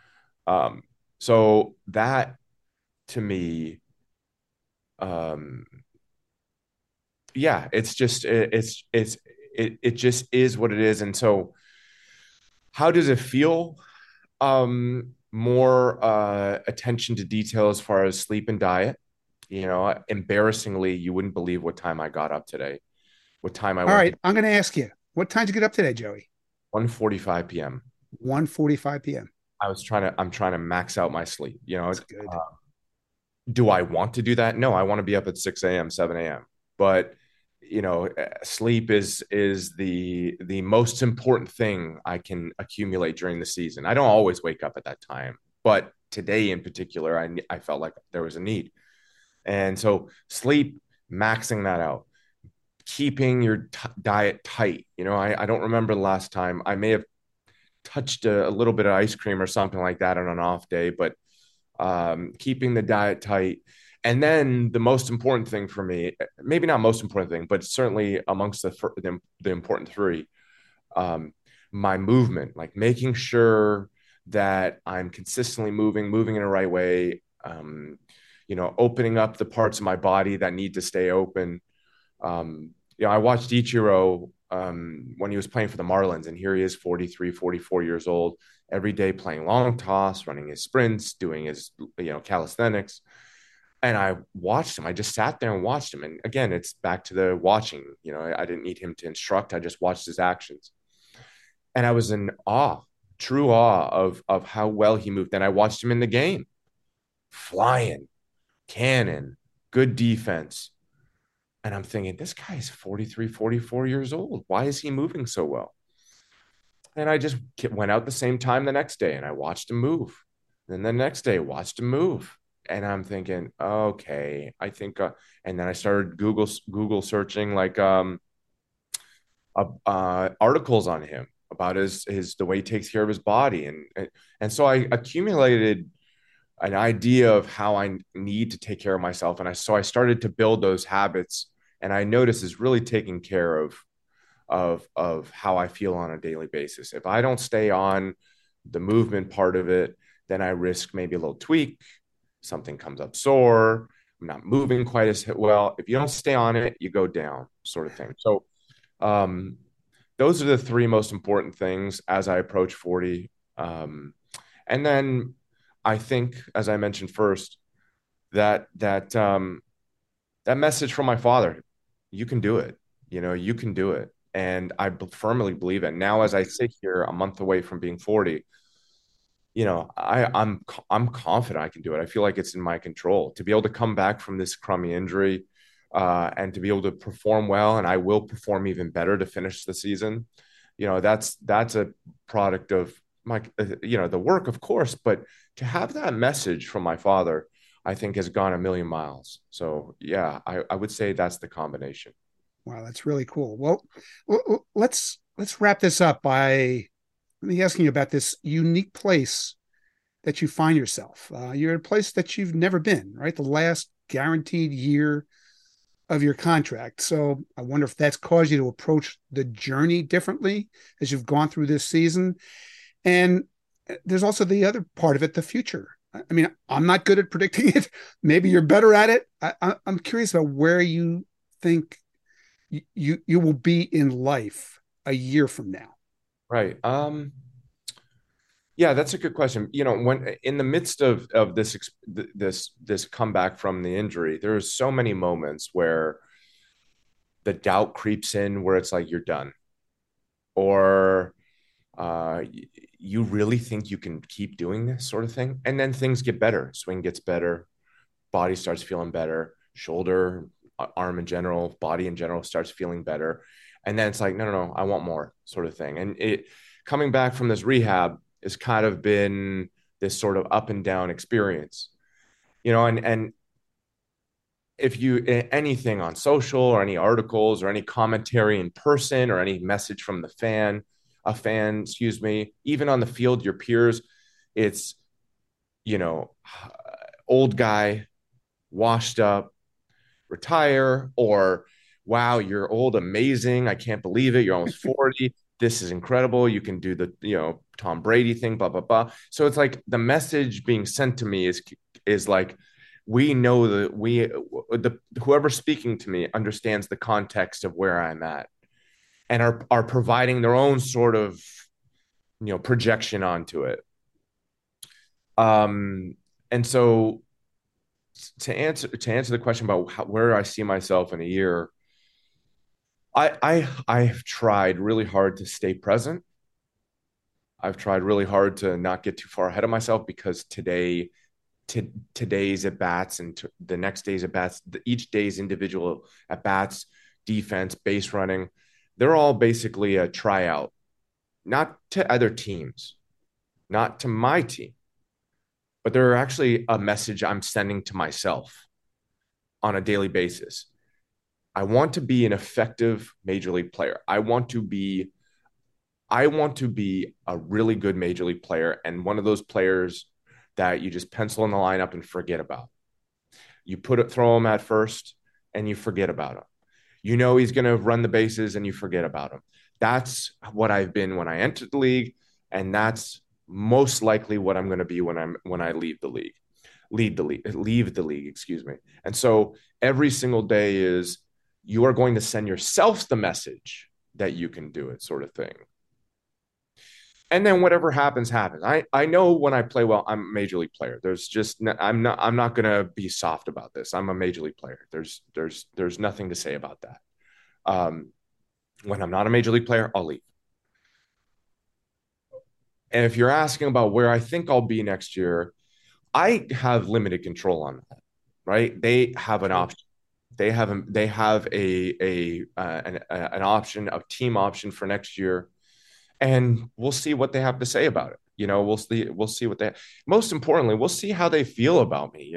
So that to me, yeah, it's just, it just is what it is. And so How does it feel? More attention to detail as far as sleep and diet. Embarrassingly, you wouldn't believe what time I got up today, what time I All went right, to I'm going to ask you, what time did you get up today, Joey? 1:45 p.m. 1:45 p.m. I'm trying to max out my sleep. That's good. Do I want to do that? No, I want to be up at 6 a.m., 7 a.m. But sleep is the most important thing I can accumulate during the season. I don't always wake up at that time, but today in particular, I felt like there was a need. And so sleep, maxing that out, keeping your diet tight. I don't remember the last time. I may have touched a little bit of ice cream or something like that on an off day, but keeping the diet tight. And then the most important thing for me, maybe not most important thing, but certainly amongst the important three, my movement, like making sure that I'm consistently moving in the right way, opening up the parts of my body that need to stay open. I watched Ichiro when he was playing for the Marlins, and here he is, 43, 44 years old, every day playing long toss, running his sprints, doing his, calisthenics. And I watched him. I just sat there and watched him. And again, it's back to the watching. I didn't need him to instruct. I just watched his actions. And I was in awe, true awe of how well he moved. And I watched him in the game, flying, cannon, good defense. And I'm thinking, this guy is 43, 44 years old. Why is he moving so well? And I just went out the same time the next day and I watched him move. Then the next day, watched him move. And I'm thinking, okay, I think, and then I started Google searching like articles on him about his the way he takes care of his body, and so I accumulated an idea of how I need to take care of myself, and I started to build those habits, and I noticed is really taking care of how I feel on a daily basis. If I don't stay on the movement part of it, then I risk maybe a little tweak. Something comes up sore. I'm not moving quite as well. If you don't stay on it, you go down, sort of thing. So those are the three most important things as I approach 40. And then I think, as I mentioned first, that message from my father, you can do it. You can do it. And I firmly believe it. Now, as I sit here a month away from being 40, I'm confident I can do it. I feel like it's in my control to be able to come back from this crummy injury, and to be able to perform well, and I will perform even better to finish the season. That's a product of my, the work, of course, but to have that message from my father, I think has gone a million miles. So yeah, I would say that's the combination. Wow, that's really cool. Well, let's wrap this up by me asking you about this unique place that you find yourself. You're in a place that you've never been, right? The last guaranteed year of your contract. So I wonder if that's caused you to approach the journey differently as you've gone through this season. And there's also the other part of it, the future. I mean, I'm not good at predicting it. Maybe you're better at it. I'm curious about where you think you will be in life a year from now. Right. Yeah, that's a good question. When in the midst of this comeback from the injury, there's so many moments where the doubt creeps in, where it's like you're done, or you really think you can keep doing this sort of thing, and then things get better. Swing gets better, body starts feeling better, shoulder, arm in general, body in general starts feeling better. And then it's like, no, I want more, sort of thing. And it coming back from this rehab has kind of been this sort of up and down experience, and if you anything on social or any articles or any commentary in person or any message from a fan, excuse me, even on the field, your peers, it's, old guy, washed up, retire, or wow, you're old, amazing, I can't believe it, you're almost 40, this is incredible, you can do the Tom Brady thing, blah blah blah. So it's like the message being sent to me is like, we know that whoever's speaking to me understands the context of where I'm at, and are providing their own sort of projection onto it. And so to answer the question about where I see myself in a year, I've tried really hard to stay present. I've tried really hard to not get too far ahead of myself, because today's at bats and the next day's at bats, each day's individual at bats, defense, base running, they're all basically a tryout, not to other teams, not to my team, but they're actually a message I'm sending to myself on a daily basis. I want to be an effective major league player. I want to be a really good major league player, and one of those players that you just pencil in the lineup and forget about. You throw him at first and you forget about him. He's going to run the bases and you forget about him. That's what I've been when I entered the league, and that's most likely what I'm going to be when I leave the league, excuse me. And so every single day is, you are going to send yourself the message that you can do it, sort of thing. And then whatever happens, happens. I know when I play well, I'm a major league player. I'm not going to be soft about this. I'm a major league player. There's nothing to say about that. When I'm not a major league player, I'll leave. And if you're asking about where I think I'll be next year, I have limited control on that, right? They have an option. They have an option, a team option for next year. And we'll see what they have to say about it. We'll see what most importantly, we'll see how they feel about me.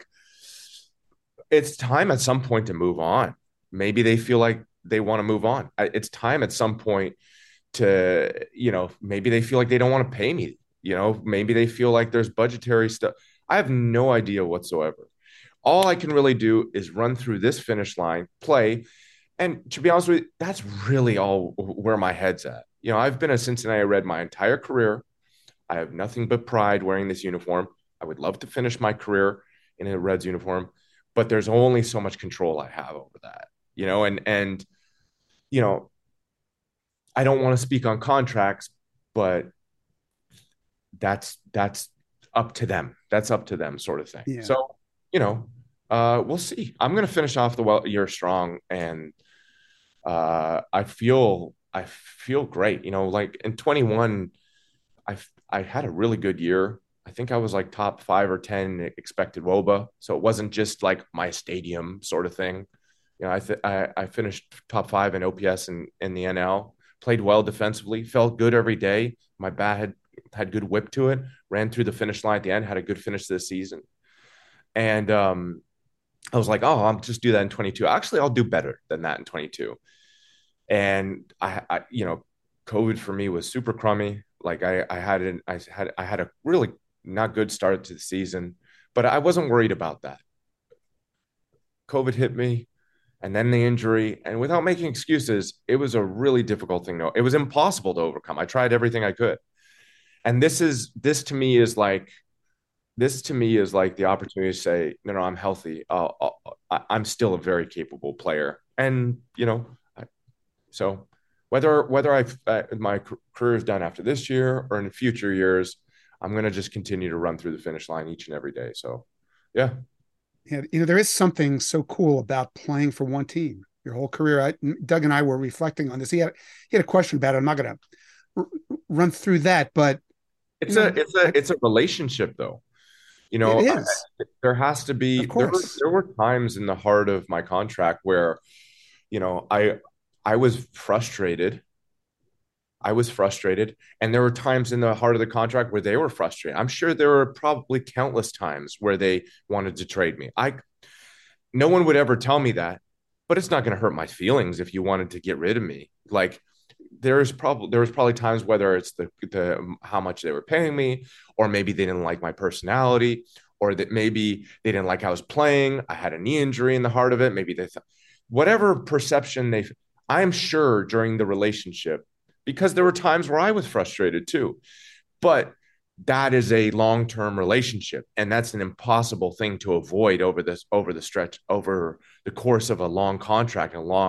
It's time at some point to move on. Maybe they feel like they want to move on. It's time at some point to, maybe they feel like they don't want to pay me. Maybe they feel like there's budgetary stuff. I have no idea whatsoever. All I can really do is run through this finish line, play. And to be honest with you, that's really all where my head's at. I've been a Cincinnati Red my entire career. I have nothing but pride wearing this uniform. I would love to finish my career in a Reds uniform, but there's only so much control I have over that, and I don't want to speak on contracts, but that's up to them. That's up to them, sort of thing. Yeah. So, we'll see. I'm going to finish off the year strong, and I feel great. Like in 21, I had a really good year. I think I was like top 5 or 10 expected WOBA. So it wasn't just like my stadium sort of thing. I finished top 5 in OPS in the NL, played well defensively, felt good every day. My bat had good whip to it, ran through the finish line at the end, had a good finish this season. And I was like, oh, I'll just do that in 22. Actually, I'll do better than that in 22. And I COVID for me was super crummy. Like I had a really not good start to the season, but I wasn't worried about that. COVID hit me, and then the injury, and without making excuses, it was a really difficult thing. It was impossible to overcome. I tried everything I could. And this to me is like the opportunity to say, no, I'm healthy. I'm still a very capable player. And, so whether my career is done after this year or in future years, I'm going to just continue to run through the finish line each and every day. So, yeah. Yeah, there is something so cool about playing for one team your whole career. Doug and I were reflecting on this. He had a question about it. I'm not going to run through that, but it's a relationship, though. It is. There has to be. Of course. There were times in the heart of my contract where, I was frustrated. And there were times in the heart of the contract where they were frustrated. I'm sure there were probably countless times where they wanted to trade me. No one would ever tell me that, but it's not going to hurt my feelings if you wanted to get rid of me. Like there was probably times, whether it's the how much they were paying me, or maybe they didn't like my personality, or that maybe they didn't like how I was playing. I had a knee injury in the heart of it. Maybe they thought, whatever perception I'm sure during the relationship, because there were times where I was frustrated too, but that is a long-term relationship, and that's an impossible thing to avoid over the course of a long contract, a long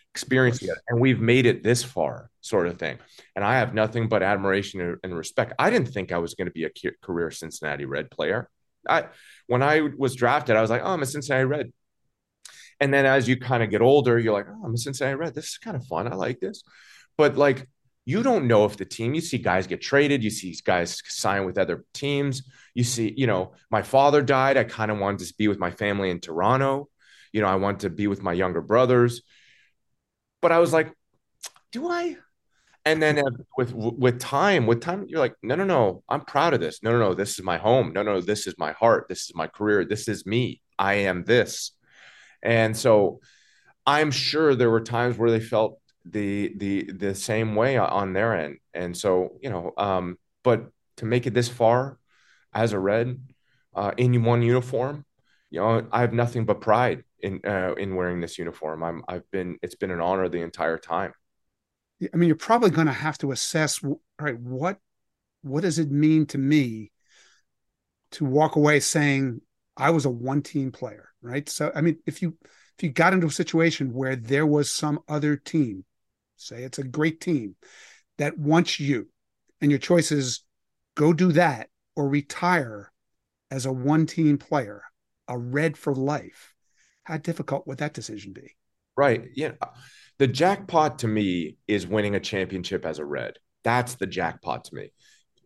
experienced it, and we've made it this far, sort of thing. And I have nothing but admiration and respect. I didn't think I was going to be a career Cincinnati Red player. When I was drafted, I was like, oh, I'm a Cincinnati Red. And then as you kind of get older, you're like, oh, I'm a Cincinnati Red. This is kind of fun. I like this. But like, you don't know if the team, you see guys get traded, you see guys sign with other teams. You see, my father died. I kind of wanted to be with my family in Toronto. I wanted to be with my younger brothers. But I was like, do I? And then with time, you're like, no, I'm proud of this. No, this is my home. No, this is my heart. This is my career. This is me. I am this. And so I'm sure there were times where they felt the same way on their end. And so, but to make it this far as a Red in one uniform, I have nothing but pride in wearing this uniform. It's been an honor the entire time. I mean, you're probably going to have to assess, all right, what does it mean to me to walk away saying I was a one-team player, right? So, I mean, if you got into a situation where there was some other team, say it's a great team, that wants you, and your choice is go do that or retire as a one-team player, a Red for life, how difficult would that decision be? Right. Yeah. The jackpot to me is winning a championship as a Red. That's the jackpot to me.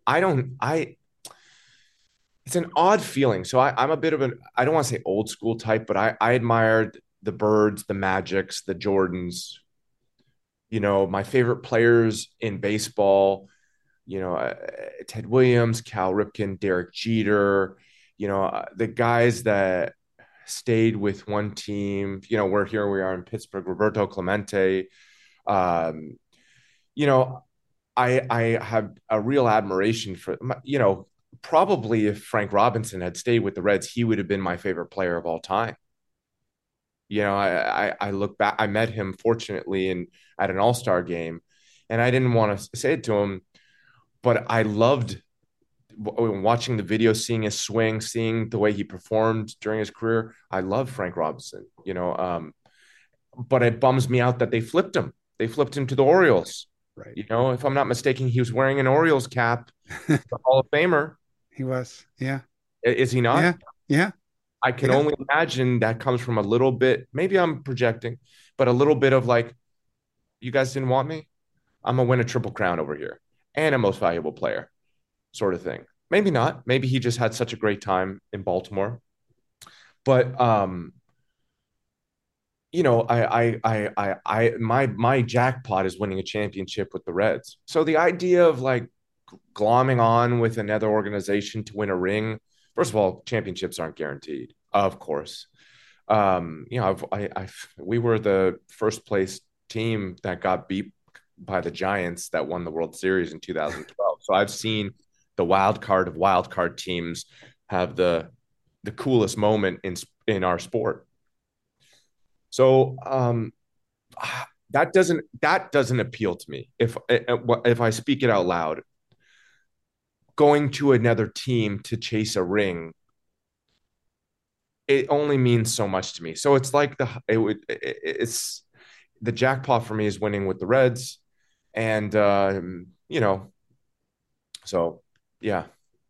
It's an odd feeling. So I'm a bit of I don't want to say old school type, but I admired the Birds, the Magics, the Jordans, my favorite players in baseball, Ted Williams, Cal Ripken, Derek Jeter, the guys that stayed with one team, here we are in Pittsburgh, Roberto Clemente. I have a real admiration for, probably if Frank Robinson had stayed with the Reds, he would have been my favorite player of all time. I look back, I met him fortunately at an all-star game, and I didn't want to say it to him, but I loved watching the video, seeing his swing, seeing the way he performed during his career. I love Frank Robinson, but it bums me out that they flipped him. They flipped him to the Orioles. Right. If I'm not mistaken, he was wearing an Orioles cap, the Hall of Famer. He was. Yeah. Is he not? Yeah. I can only imagine that comes from a little bit, maybe I'm projecting, but a little bit of like, you guys didn't want me? I'm going to win a triple crown over here and a most valuable player sort of thing. Maybe not. Maybe he just had such a great time in Baltimore. But, my jackpot is winning a championship with the Reds. So the idea of like glomming on with another organization to win a ring, first of all, championships aren't guaranteed, of course. We were the first place team that got beat by the Giants that won the World Series in 2012. So I've seen the wild card teams have the coolest moment in our sport. So that doesn't appeal to me. If I speak it out loud, going to another team to chase a ring, it only means so much to me. So it's like it's the jackpot for me is winning with the Reds, and so yeah.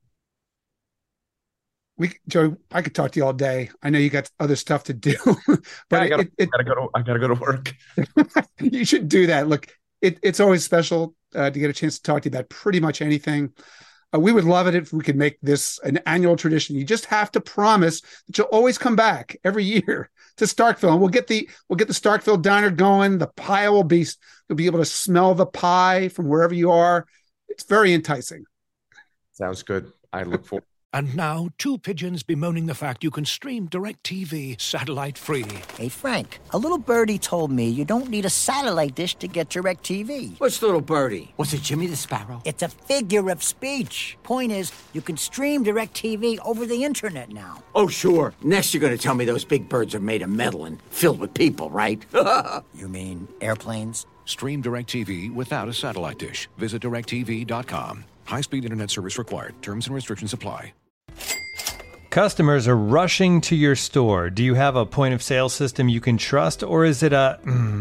Joe, I could talk to you all day. I know you got other stuff to do, but I gotta go to work. You should do that. Look, it's always special to get a chance to talk to you about pretty much anything. We would love it if we could make this an annual tradition. You just have to promise that you'll always come back every year to Starkville, and we'll get the Starkville Diner going. The pie will be, you'll be able to smell the pie from wherever you are. It's very enticing. Sounds good. I look forward. And now, two pigeons bemoaning the fact you can stream DirecTV satellite-free. Hey, Frank, a little birdie told me you don't need a satellite dish to get DirecTV. What's little birdie? Was it Jimmy the Sparrow? It's a figure of speech. Point is, you can stream DirecTV over the internet now. Oh, sure. Next you're going to tell me those big birds are made of metal and filled with people, right? You mean airplanes? Stream DirecTV without a satellite dish. Visit DirecTV.com. High-speed internet service required. Terms and restrictions apply. Customers are rushing to your store. Do you have a point-of-sale system you can trust, or is it a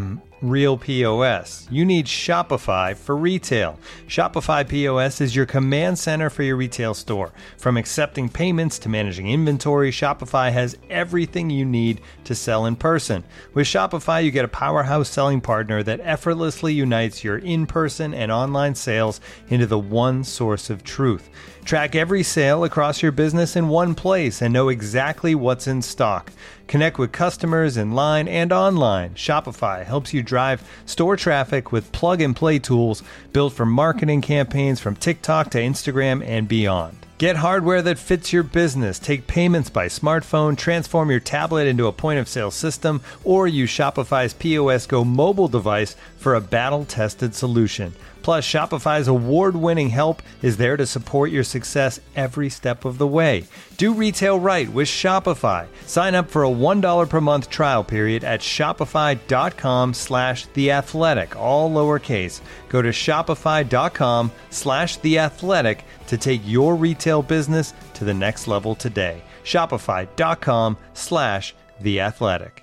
real POS. You need Shopify for retail. Shopify POS is your command center for your retail store. From accepting payments to managing inventory, Shopify has everything you need to sell in person. With Shopify, you get a powerhouse selling partner that effortlessly unites your in-person and online sales into the one source of truth. Track every sale across your business in one place and know exactly what's in stock. Connect with customers in line and online. Shopify helps you drive store traffic with plug-and-play tools built for marketing campaigns from TikTok to Instagram and beyond. Get hardware that fits your business. Take payments by smartphone, transform your tablet into a point-of-sale system, or use Shopify's POS Go mobile device for a battle-tested solution. Plus, Shopify's award-winning help is there to support your success every step of the way. Do retail right with Shopify. Sign up for a $1 per month trial period at shopify.com/theathletic, all lowercase. Go to shopify.com/theathletic to take your retail business to the next level today. Shopify.com/theathletic.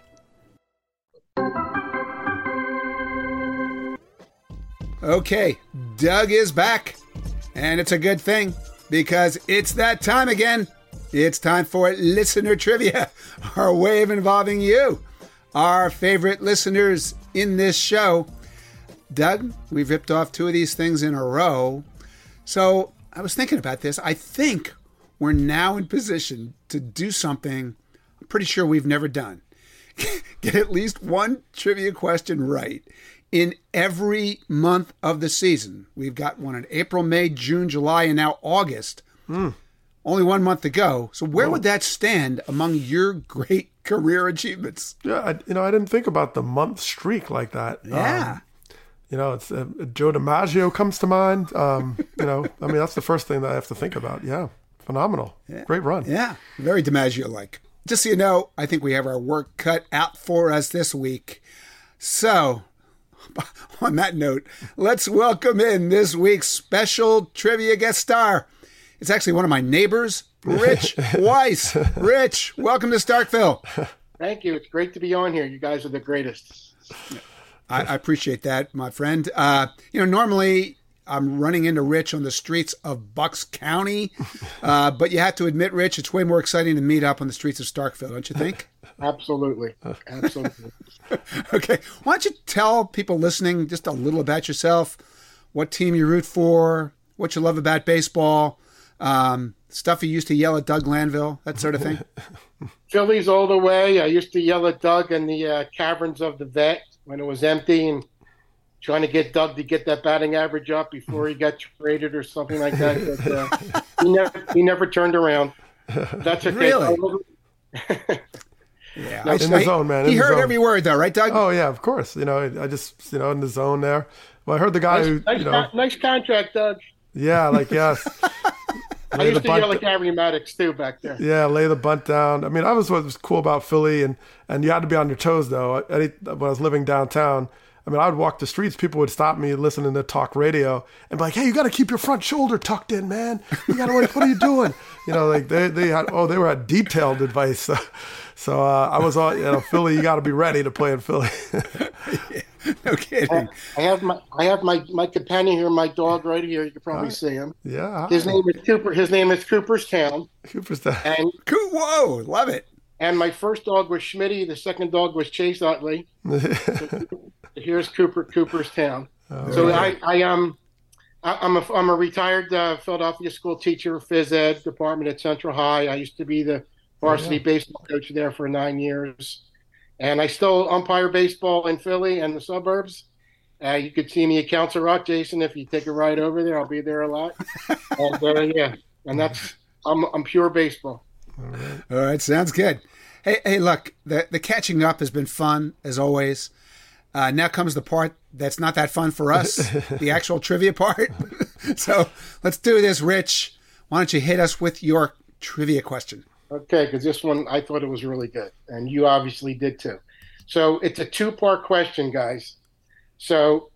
Okay, Doug is back, and it's a good thing because it's that time again. It's time for listener trivia, our way of involving you, our favorite listeners in this show. Doug, we've ripped off 2 of these things in a row. So I was thinking about this. I think we're now in position to do something I'm pretty sure we've never done. Get at least one trivia question right in every month of the season. We've got one in April, May, June, July, and now August. Only 1 month to go. So where would that stand among your great career achievements? Yeah, I didn't think about the month streak like that. Yeah. It's Joe DiMaggio comes to mind. That's the first thing that I have to think about. Yeah, phenomenal. Yeah. Great run. Yeah, very DiMaggio-like. Just so you know, I think we have our work cut out for us this week. So, on that note, let's welcome in this week's special trivia guest star. It's actually one of my neighbors, Rich Weiss. Rich, welcome to Starkville. Thank you. It's great to be on here. You guys are the greatest. I appreciate that, my friend. Normally I'm running into Rich on the streets of Bucks County, but you have to admit, Rich, it's way more exciting to meet up on the streets of Starkville, don't you think? Absolutely. Okay. Why don't you tell people listening just a little about yourself, what team you root for, what you love about baseball, stuff you used to yell at Doug Glanville, that sort of thing? Phillies all the way. I used to yell at Doug in the caverns of the vet when it was empty and trying to get Doug to get that batting average up before he got traded or something like that. But, he never turned around. That's okay. Really? Yeah, in the zone, man. He heard every word, though, right, Doug? Oh yeah, of course. I just in the zone there. Well, I heard the guy nice contract, Doug. Yeah, yes. I used to yell at Gary Maddox too back there. Yeah, lay the bunt down. I mean, what was cool about Philly, and you had to be on your toes though. When I was living downtown, I would walk the streets. People would stop me listening to talk radio and be like, "Hey, you got to keep your front shoulder tucked in, man. You got to what are you doing?" They were at detailed advice. So I was all, Philly, you got to be ready to play in Philly. No kidding. I have my companion here, my dog right here. You can probably see him. Yeah. His name is Cooper. His name is Cooperstown. Cooperstown. And whoa, love it. And my first dog was Schmitty. The second dog was Chase Utley. Here's Cooperstown. Oh, so right. I'm a retired Philadelphia school teacher, phys ed department at Central High. I used to be the varsity baseball coach there for 9 years. And I still umpire baseball in Philly and the suburbs. You could see me at Council Rock, Jason, if you take a ride over there. I'll be there a lot. And I'm pure baseball. All right, sounds good. Hey, look, the catching up has been fun, as always. Now comes the part that's not that fun for us, the actual trivia part. So let's do this, Rich. Why don't you hit us with your trivia question? Okay, because this one, I thought it was really good, and you obviously did too. So it's a 2-part question, guys. So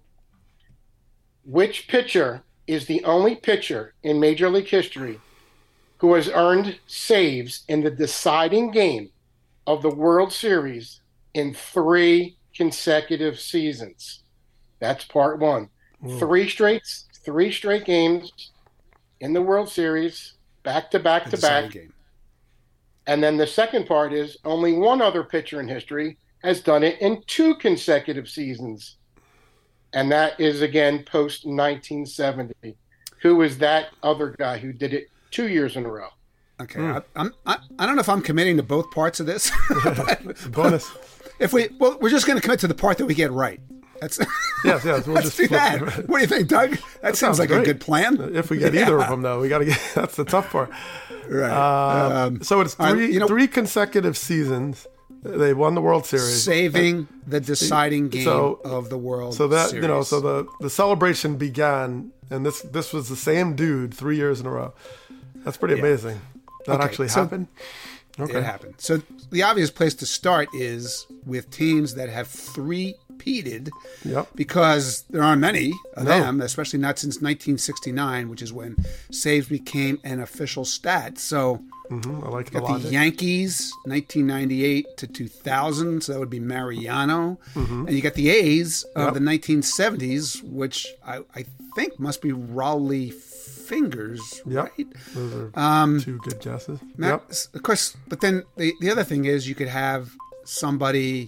which pitcher is the only pitcher in Major League history who has earned saves in the deciding game of the World Series in 3 consecutive seasons. That's part one. Whoa. Three straight games in the World Series, back to back to back. Game. And then the second part is only one other pitcher in history has done it in 2 consecutive seasons. And that is, again, post 1970. Who is that other guy who did it 2 years in a row? Okay, I don't know if I'm committing to both parts of this. Bonus. We're just going to commit to the part that we get right. That's yes. We'll let's just do that. What do you think, Doug? That sounds like great. a good plan. If we get either of them, though, we got to get. That's the tough part. Right. So it's three consecutive seasons. They won the World Series, saving the deciding game of the World Series. So the celebration began, and this was the same dude 3 years in a row. That's pretty amazing. That actually happened. Okay. It happened. So the obvious place to start is with teams that have three-peated, because there aren't many of them, especially not since 1969, which is when saves became an official stat. So I like you got the Yankees, 1998 to 2000, so that would be Mariano. And you got the A's of the 1970s, which I think must be Raleigh Fingers, right? Those are two good guesses. Of course, but then the other thing is you could have somebody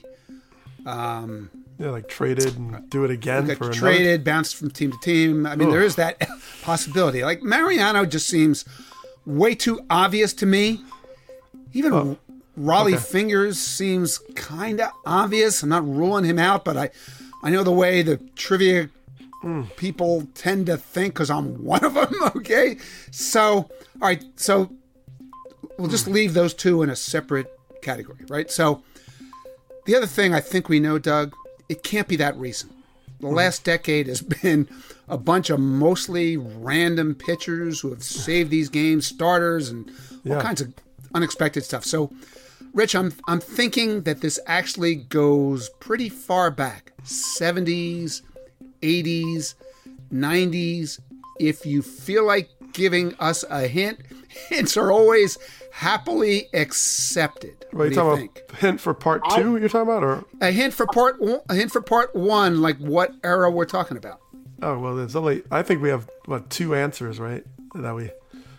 like traded and do it again for traded, bounced from team to team. I mean, there is that possibility. Like Mariano just seems way too obvious to me. Even Raleigh Fingers seems kind of obvious. I'm not ruling him out, but I know the way the trivia people tend to think because I'm one of them. Okay, so all right, so we'll just leave those two in a separate category, right? So the other thing I think we know, Doug, it can't be that recent. The last decade has been a bunch of mostly random pitchers who have saved these games, starters, and all kinds of unexpected stuff. So, Rich, I'm thinking that this actually goes pretty far back, 70s, 80s, 90s. If you feel like giving us a hint, hints are always happily accepted. What do you think? Hint for part 2 you're talking about, or a hint for part 1, like what era we're talking about? Oh, well, there's only, I think we have 2 answers, right? That we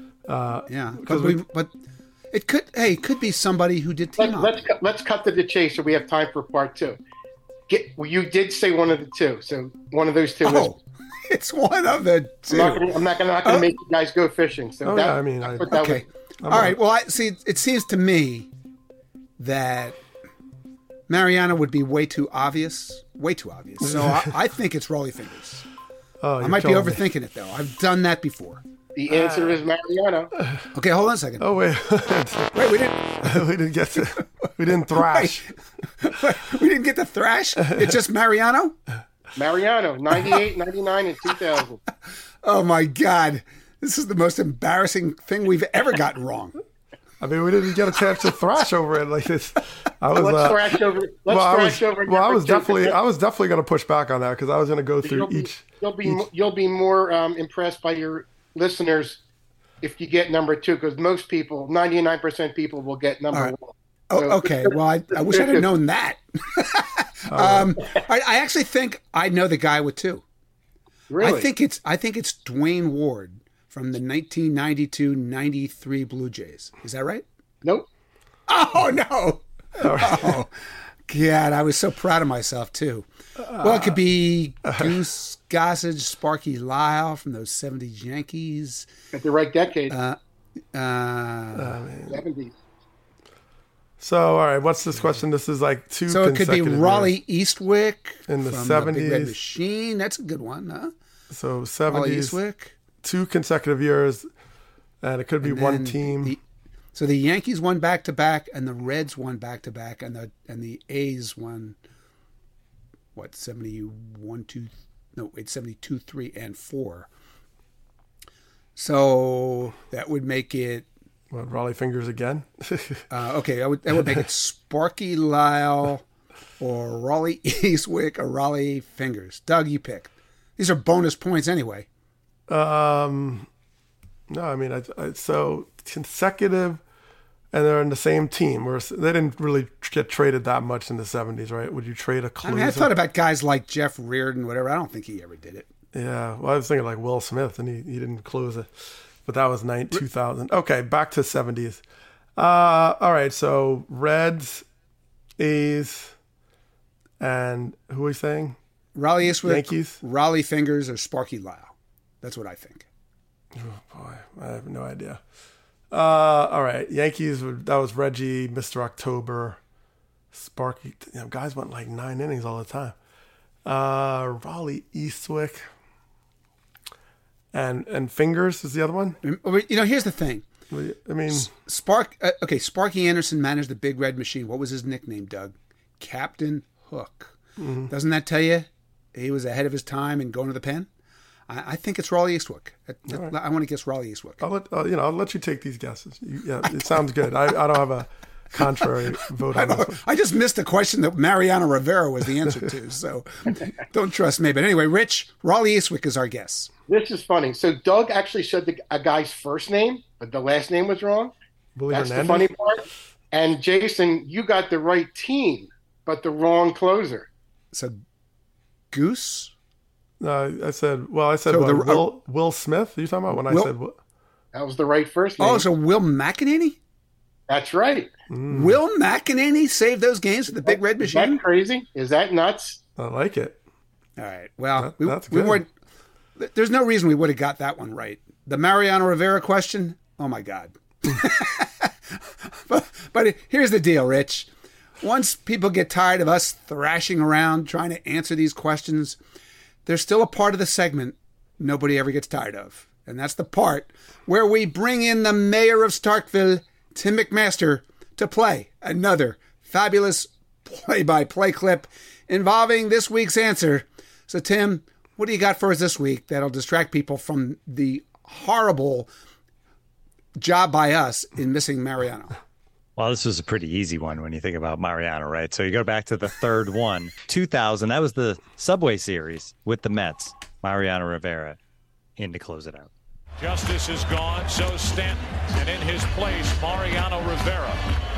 but it could be somebody who did team up. Let's cut to the chase so we have time for part 2. You did say one of the two, so one of those two. It's one of the two. I'm not going to make you guys go fishing. So okay. All right. Well, it seems to me that Mariano would be way too obvious. So I think it's Raleigh Fingers. I might be overthinking it, though. I've done that before. The answer is Mariano. Okay, hold on a second. Oh, wait. Wait, we didn't get to... We didn't thrash. We didn't get to thrash? It's just Mariano? Mariano, 98, 99, and 2000. Oh, my God. This is the most embarrassing thing we've ever gotten wrong. I mean, we didn't get a chance to thrash over it like this. Let's thrash over. I was definitely going to push back on that because I was going to go through each. You'll be more impressed by your listeners if you get number 2, because most people, 99% people, will get number 1. Oh, okay. Well, I wish I'd have known that. I actually think I know the guy with 2. Really? I think it's Dwayne Ward from the 1992-93 Blue Jays. Is that right? Nope. Oh, no. Oh, God, I was so proud of myself, too. Well, it could be Goose Gossage, Sparky Lyle from those 70s Yankees. At the right decade. 70s. So, all right, what's this question? This is like 2 So it could be Raleigh years. Eastwick in the from 70s. The Big Red Machine. That's a good one, huh? So 70s. Raleigh Eastwick. 2 consecutive years, and it could be one team. So the Yankees won back-to-back, and the Reds won back-to-back, and the A's won, 72, 3, and 4. So that would make it... What, Raleigh Fingers again? Okay, that would make it Sparky Lyle or Raleigh Eastwick or Raleigh Fingers. Doug, you pick. These are bonus points anyway. No, I mean, so consecutive and they're in the same team. Where they didn't really get traded that much in the 70s, right? Would you trade a closer? I thought about guys like Jeff Reardon, whatever. I don't think he ever did it. Yeah, well, I was thinking like Will Smith, and he didn't close it. But that was 2000. Okay, back to 70s. All right, so Reds, A's, and who are we saying? Raleigh Eastwick, Yankees, Raleigh Fingers, or Sparky Lau. That's what I think. Oh boy, I have no idea. All right, Yankees. That was Reggie, Mr. October, Sparky. Guys went like 9 innings all the time. Raleigh Eastwick. And Fingers is the other one. Here's the thing. I mean, Sparky Anderson managed the Big Red Machine. What was his nickname, Doug? Captain Hook. Mm-hmm. Doesn't that tell you he was ahead of his time and going to the pen? I think it's Raleigh Eastwick. Right. I want to guess Raleigh Eastwick. I'll let you take these guesses. It sounds good. I don't have a contrary vote on this one. I just missed a question that Mariano Rivera was the answer to, so don't trust me. But anyway, Rich, Raleigh Eastwick is our guess. This is funny. So Doug actually said a guy's first name, but the last name was wrong. That's the funny part. And Jason, you got the right team, but the wrong closer. So Goose? I said Will Smith? Are you talking about when I said what? That was the right first name. Oh, so Will McEnany? That's right. Will McEnany saved those games with the Big Red Machine? Is that crazy? Is that nuts? I like it. All right. Well, that's good. We weren't. There's no reason we would have got that one right. The Mariano Rivera question, oh my God. but here's the deal, Rich. Once people get tired of us thrashing around trying to answer these questions, there's still a part of the segment nobody ever gets tired of. And that's the part where we bring in the mayor of Starkville, Tim McMaster, to play another fabulous play-by-play clip involving this week's answer. So, Tim, what do you got for us this week that'll distract people from the horrible job by us in missing Mariano? Well, this was a pretty easy one when you think about Mariano, right? So you go back to the third one, 2000. That was the Subway Series with the Mets. Mariano Rivera in to close it out. Justice is gone, so Stanton. And in his place, Mariano Rivera,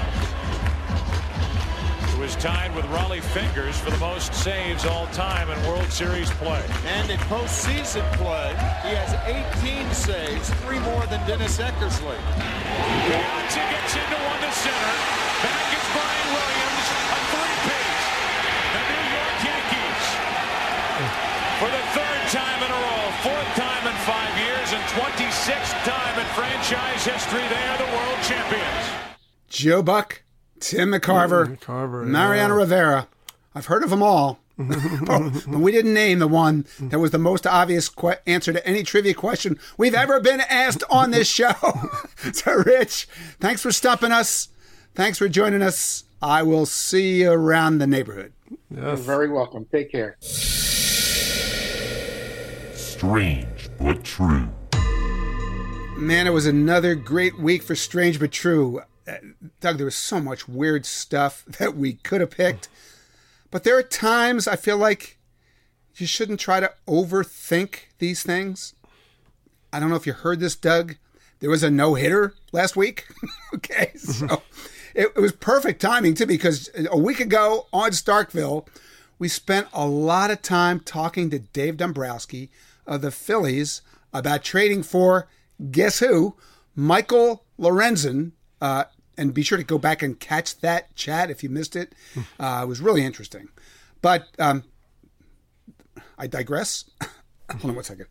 who is tied with Raleigh Fingers for the most saves all time in World Series play. And in postseason play, he has 18 saves, 3 more than Dennis Eckersley. Piazza gets into one to center. Back is Brian Williams, a three-piece. The New York Yankees, for the third time in a row, fourth time in 5 years, and 26th time in franchise history, they are the world champions. Joe Buck, Tim McCarver, Mariano Rivera. I've heard of them all, but we didn't name the one that was the most obvious answer to any trivia question we've ever been asked on this show. So, Rich, thanks for stumping us. Thanks for joining us. I will see you around the neighborhood. Yes. You're very welcome. Take care. Strange but true. Man, it was another great week for Strange but True. Doug, there was so much weird stuff that we could have picked. But there are times I feel like you shouldn't try to overthink these things. I don't know if you heard this, Doug. There was a no-hitter last week. Okay, so it was perfect timing, too, because a week ago on Starkville, we spent a lot of time talking to Dave Dombrowski of the Phillies about trading for, guess who, Michael Lorenzen. And be sure to go back and catch that chat if you missed it. It was really interesting. But I digress. Hold on one second.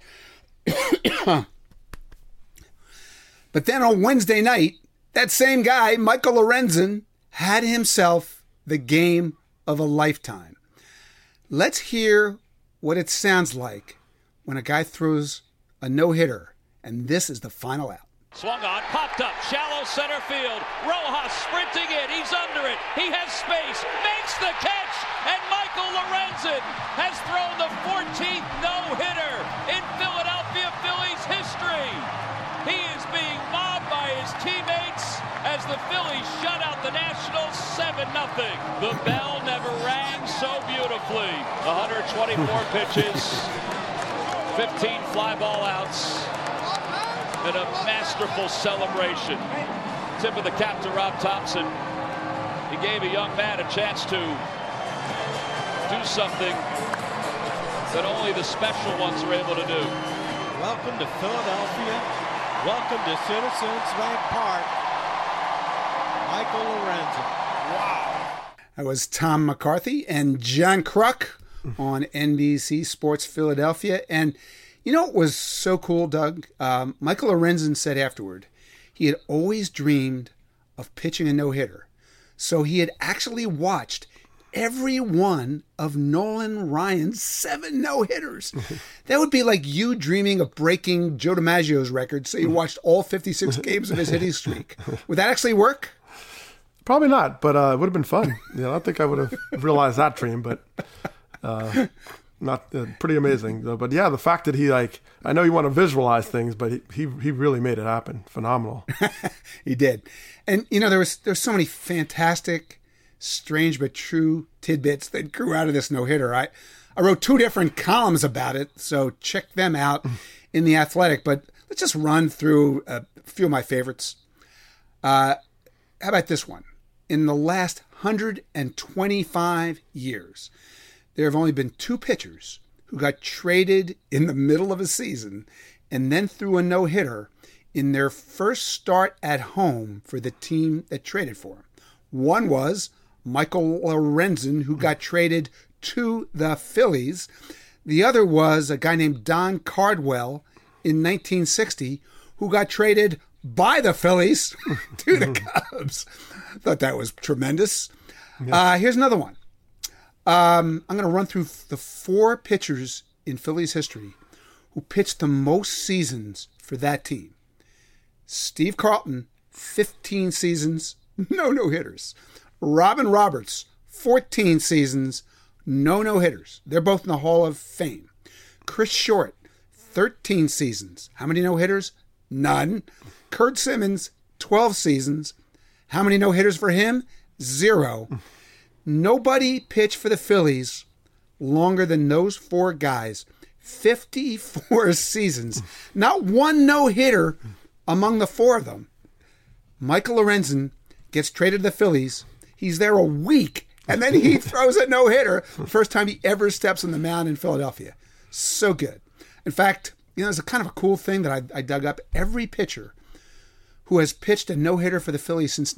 But then on Wednesday night, that same guy, Michael Lorenzen, had himself the game of a lifetime. Let's hear what it sounds like when a guy throws a no-hitter, and this is the final out. Swung on, popped up, shallow center field. Rojas sprinting in, he's under it. He has space, makes the catch, and Michael Lorenzen has thrown the 14th no-hitter in Philadelphia Phillies history. He is being mobbed by his teammates as the Phillies shut out the Nationals 7-0. The bell never rang so beautifully. 124 pitches, 15 fly ball outs. And a masterful celebration. tip of the cap to Rob Thompson. He gave a young man a chance to do something that only the special ones are able to do. Welcome to Philadelphia. Welcome to Citizens Bank Park. Michael Lorenzen. Wow. That was Tom McCarthy and John Kruk on NBC Sports Philadelphia. And you know what was so cool, Doug? Michael Lorenzen said afterward he had always dreamed of pitching a no-hitter. So he had actually watched every one of Nolan Ryan's 7 no-hitters. That would be like you dreaming of breaking Joe DiMaggio's record, so you watched all 56 games of his hitting streak. Would that actually work? Probably not, but it would have been fun. I don't think I would have realized that dream, but not pretty amazing. But yeah, the fact that he I know you want to visualize things, but he really made it happen. Phenomenal. He did. And there's so many fantastic, strange but true tidbits that grew out of this no-hitter. I wrote 2 different columns about it, so check them out in The Athletic. But let's just run through a few of my favorites. How about this one? In the last 125 years, there have only been 2 pitchers who got traded in the middle of a season and then threw a no-hitter in their first start at home for the team that traded for him. One was Michael Lorenzen, who got traded to the Phillies. The other was a guy named Don Cardwell in 1960, who got traded by the Phillies to the Cubs. Thought that was tremendous. Yeah. Here's another one. I'm going to run through the 4 pitchers in Phillies history who pitched the most seasons for that team. Steve Carlton, 15 seasons, no-hitters. Robin Roberts, 14 seasons, no-hitters. They're both in the Hall of Fame. Chris Short, 13 seasons. How many no-hitters? None. Kurt Simmons, 12 seasons. How many no-hitters for him? 0. Nobody pitched for the Phillies longer than those 4 guys. 54 seasons. Not one no-hitter among the 4 of them. Michael Lorenzen gets traded to the Phillies. He's there a week, and then he throws a no-hitter the first time he ever steps on the mound in Philadelphia. So good. In fact, there's a kind of a cool thing that I dug up. Every pitcher who has pitched a no-hitter for the Phillies since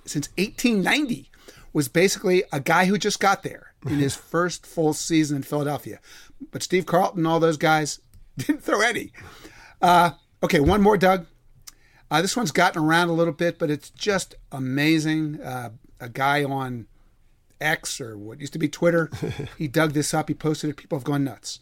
1890 was basically a guy who just got there in his first full season in Philadelphia. But Steve Carlton, all those guys, didn't throw any. Okay, one more, Doug. This one's gotten around a little bit, but it's just amazing. A guy on X, or what used to be Twitter, he dug this up. He posted it. People have gone nuts.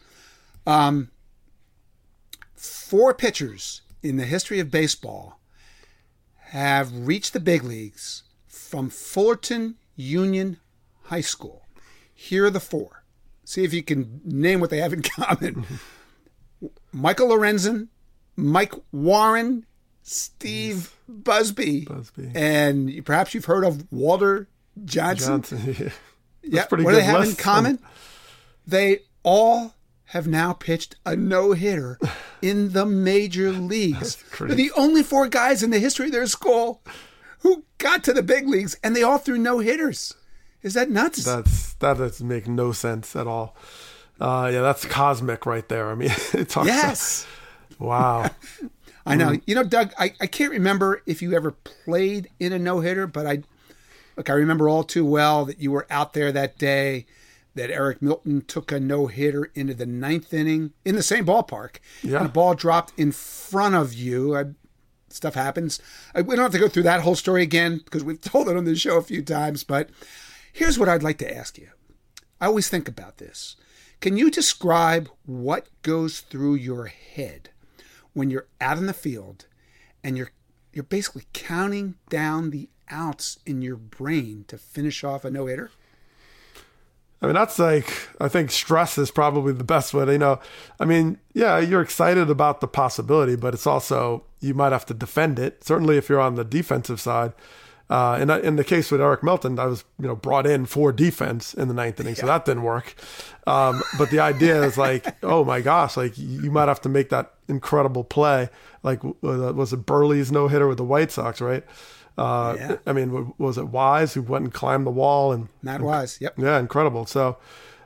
4 pitchers in the history of baseball have reached the big leagues from Fullerton Union High School. Here are the 4. See if you can name what they have in common. Michael Lorenzen, Mike Warren, Steve Busby. And perhaps you've heard of Walter Johnson. Yeah. What do they have in common? They all have now pitched a no-hitter in the major leads. They're the only 4 guys in the history of their school who got to the big leagues, and they all threw no-hitters. Is that nuts? That doesn't make no sense at all. Yeah, that's cosmic right there. I mean, yes. Wow. I know. Doug, I can't remember if you ever played in a no-hitter, but I remember all too well that you were out there that day that Eric Milton took a no-hitter into the 9th inning in the same ballpark. Yeah. And a ball dropped in front of you. Stuff happens. We don't have to go through that whole story again because we've told it on the show a few times, but here's what I'd like to ask you. I always think about this. Can you describe what goes through your head when you're out in the field and you're basically counting down the outs in your brain to finish off a no-hitter? I mean, that's I think stress is probably the best way to, I mean, yeah, you're excited about the possibility, but it's also, you might have to defend it. Certainly if you're on the defensive side. In the case with Eric Milton, I was, brought in for defense in the 9th inning, so that didn't work. But the idea is oh my gosh, you might have to make that incredible play. Was it Burley's no-hitter with the White Sox, right? I mean, was it Wise who went and climbed the wall? And Matt Wise, yep. Yeah, incredible. So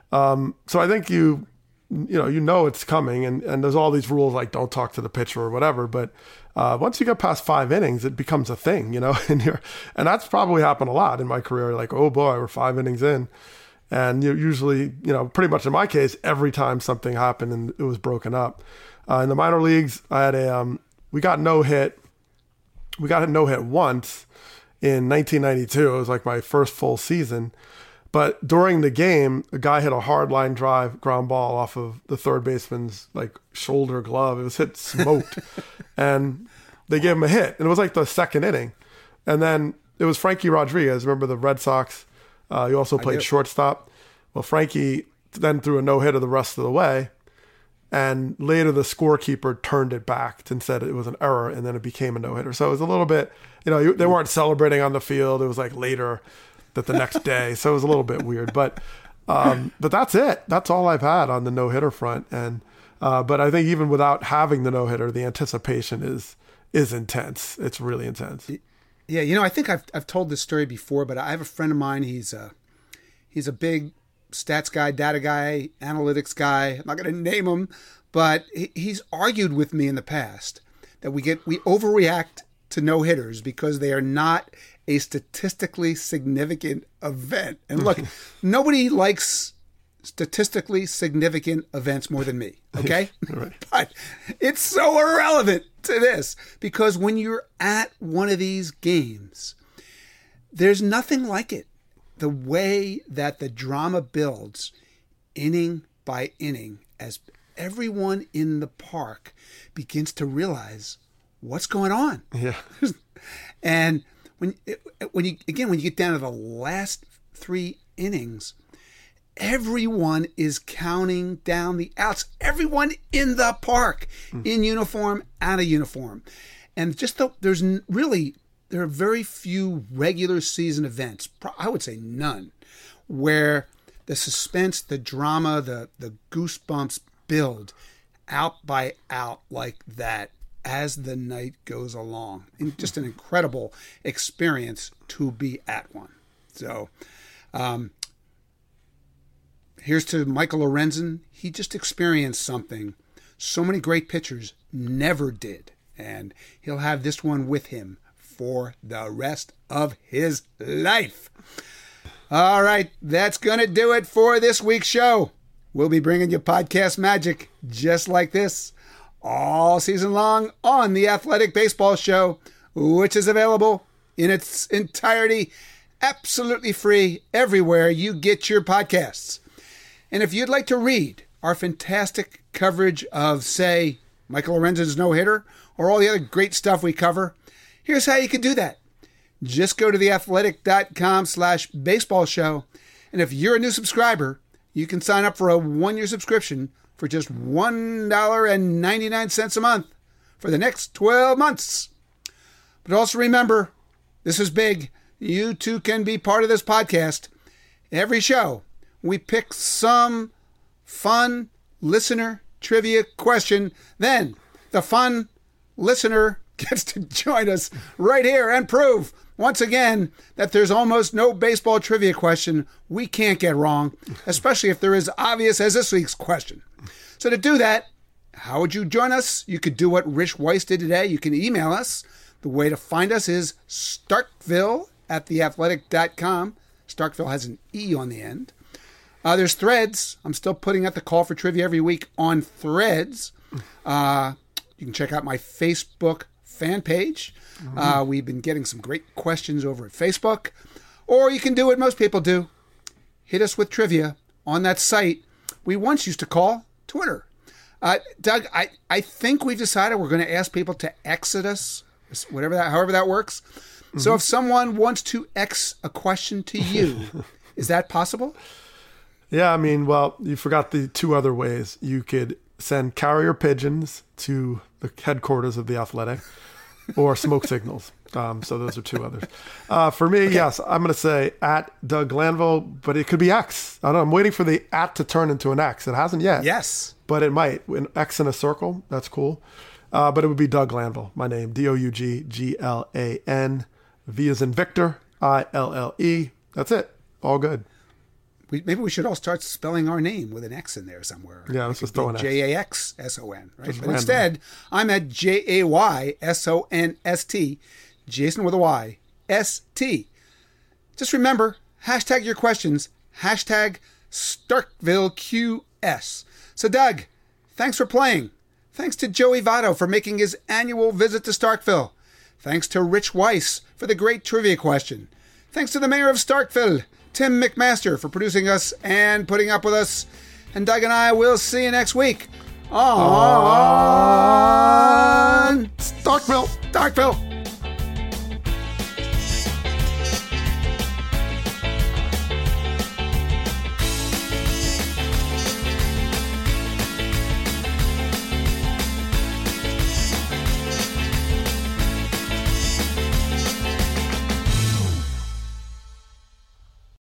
I think you know it's coming, and there's all these rules like don't talk to the pitcher or whatever. But once you get past 5 innings, it becomes a thing, and that's probably happened a lot in my career. Like, oh boy, we're 5 innings in. And you usually, pretty much in my case, every time something happened and it was broken up. In the minor leagues, I had we got no hit. We got a no hit once in 1992. It was like my first full season. But during the game, a guy hit a hard line drive ground ball off of the third baseman's like shoulder glove. It was hit smoked, and they gave him a hit. And it was like the second inning. And then it was Frankie Rodriguez. Remember the Red Sox? He also played shortstop. Well, Frankie then threw a no-hitter the rest of the way. And later the scorekeeper turned it back and said it was an error, and then it became a no-hitter. So it was a little bit, they weren't celebrating on the field. It was like later that the next day. So it was a little bit weird. But that's it. That's all I've had on the no-hitter front. And but I think even without having the no-hitter, the anticipation is intense. It's really intense. Yeah, I think I've told this story before, but I have a friend of mine. He's a big stats guy, data guy, analytics guy. I'm not going to name him, but he's argued with me in the past that we overreact to no-hitters because they are not a statistically significant event. And look, nobody likes statistically significant events more than me, okay? Right. But it's so irrelevant to this because when you're at one of these games, there's nothing like it. The way that the drama builds inning by inning as everyone in the park begins to realize what's going on. Yeah. And when you get down to the last 3 innings, everyone is counting down the outs. Everyone in the park, in uniform, out of uniform. And just there are very few regular season events, I would say none, where the suspense, the drama, the goosebumps build out by out like that as the night goes along. And just an incredible experience to be at one. So, here's to Michael Lorenzen. He just experienced something so many great pitchers never did. And he'll have this one with him for the rest of his life. All right, that's going to do it for this week's show. We'll be bringing you podcast magic just like this all season long on the Athletic Baseball Show, which is available in its entirety, absolutely free, everywhere you get your podcasts. And if you'd like to read our fantastic coverage of, say, Michael Lorenzen's no-hitter or all the other great stuff we cover, here's how you can do that. Just go to theathletic.com/baseball show. And if you're a new subscriber, you can sign up for a 1-year subscription for just $1.99 a month for the next 12 months. But also remember, this is big. You too can be part of this podcast. Every show, we pick some fun listener trivia question. Then the fun listener gets to join us right here and prove once again that there's almost no baseball trivia question we can't get wrong, especially if they're as obvious as this week's question. So to do that, how would you join us? You could do what Rich Weiss did today. You can email us. The way to find us is starkville@theathletic.com. Starkville has an E on the end. There's Threads. I'm still putting out the call for trivia every week on Threads. You can check out my Facebook fan page. We've been getting some great questions over at Facebook. Or you can do what most people do. Hit us with trivia on that site we once used to call Twitter. Doug, I think we've decided we're going to ask people to exit us, however that works. Mm-hmm. So if someone wants to X a question to you, is that possible? Yeah, I mean, well, you forgot the 2 other ways. You could send carrier pigeons to the headquarters of The Athletic or smoke signals. So those are 2 others. For me, yes, I'm going to say at Doug Glanville, but it could be X. I don't know. I'm waiting for the at to turn into an X. It hasn't yet. Yes. But it might. An X in a circle. That's cool. But it would be Doug Glanville, my name. DougGlan. V as in Victor, ILLE. That's it. All good. Maybe we should all start spelling our name with an X in there somewhere. Yeah, let's just throw an X. JAXSON, right? Just But instead, I'm at JAYSONST, Jason with a Y, ST. Just remember, hashtag your questions, hashtag StarkvilleQS. So, Doug, thanks for playing. Thanks to Joey Votto for making his annual visit to Starkville. Thanks to Rich Weiss for the great trivia question. Thanks to the mayor of Starkville, Tim McMaster, for producing us and putting up with us. And Doug and I will see you next week on Starkville. Starkville.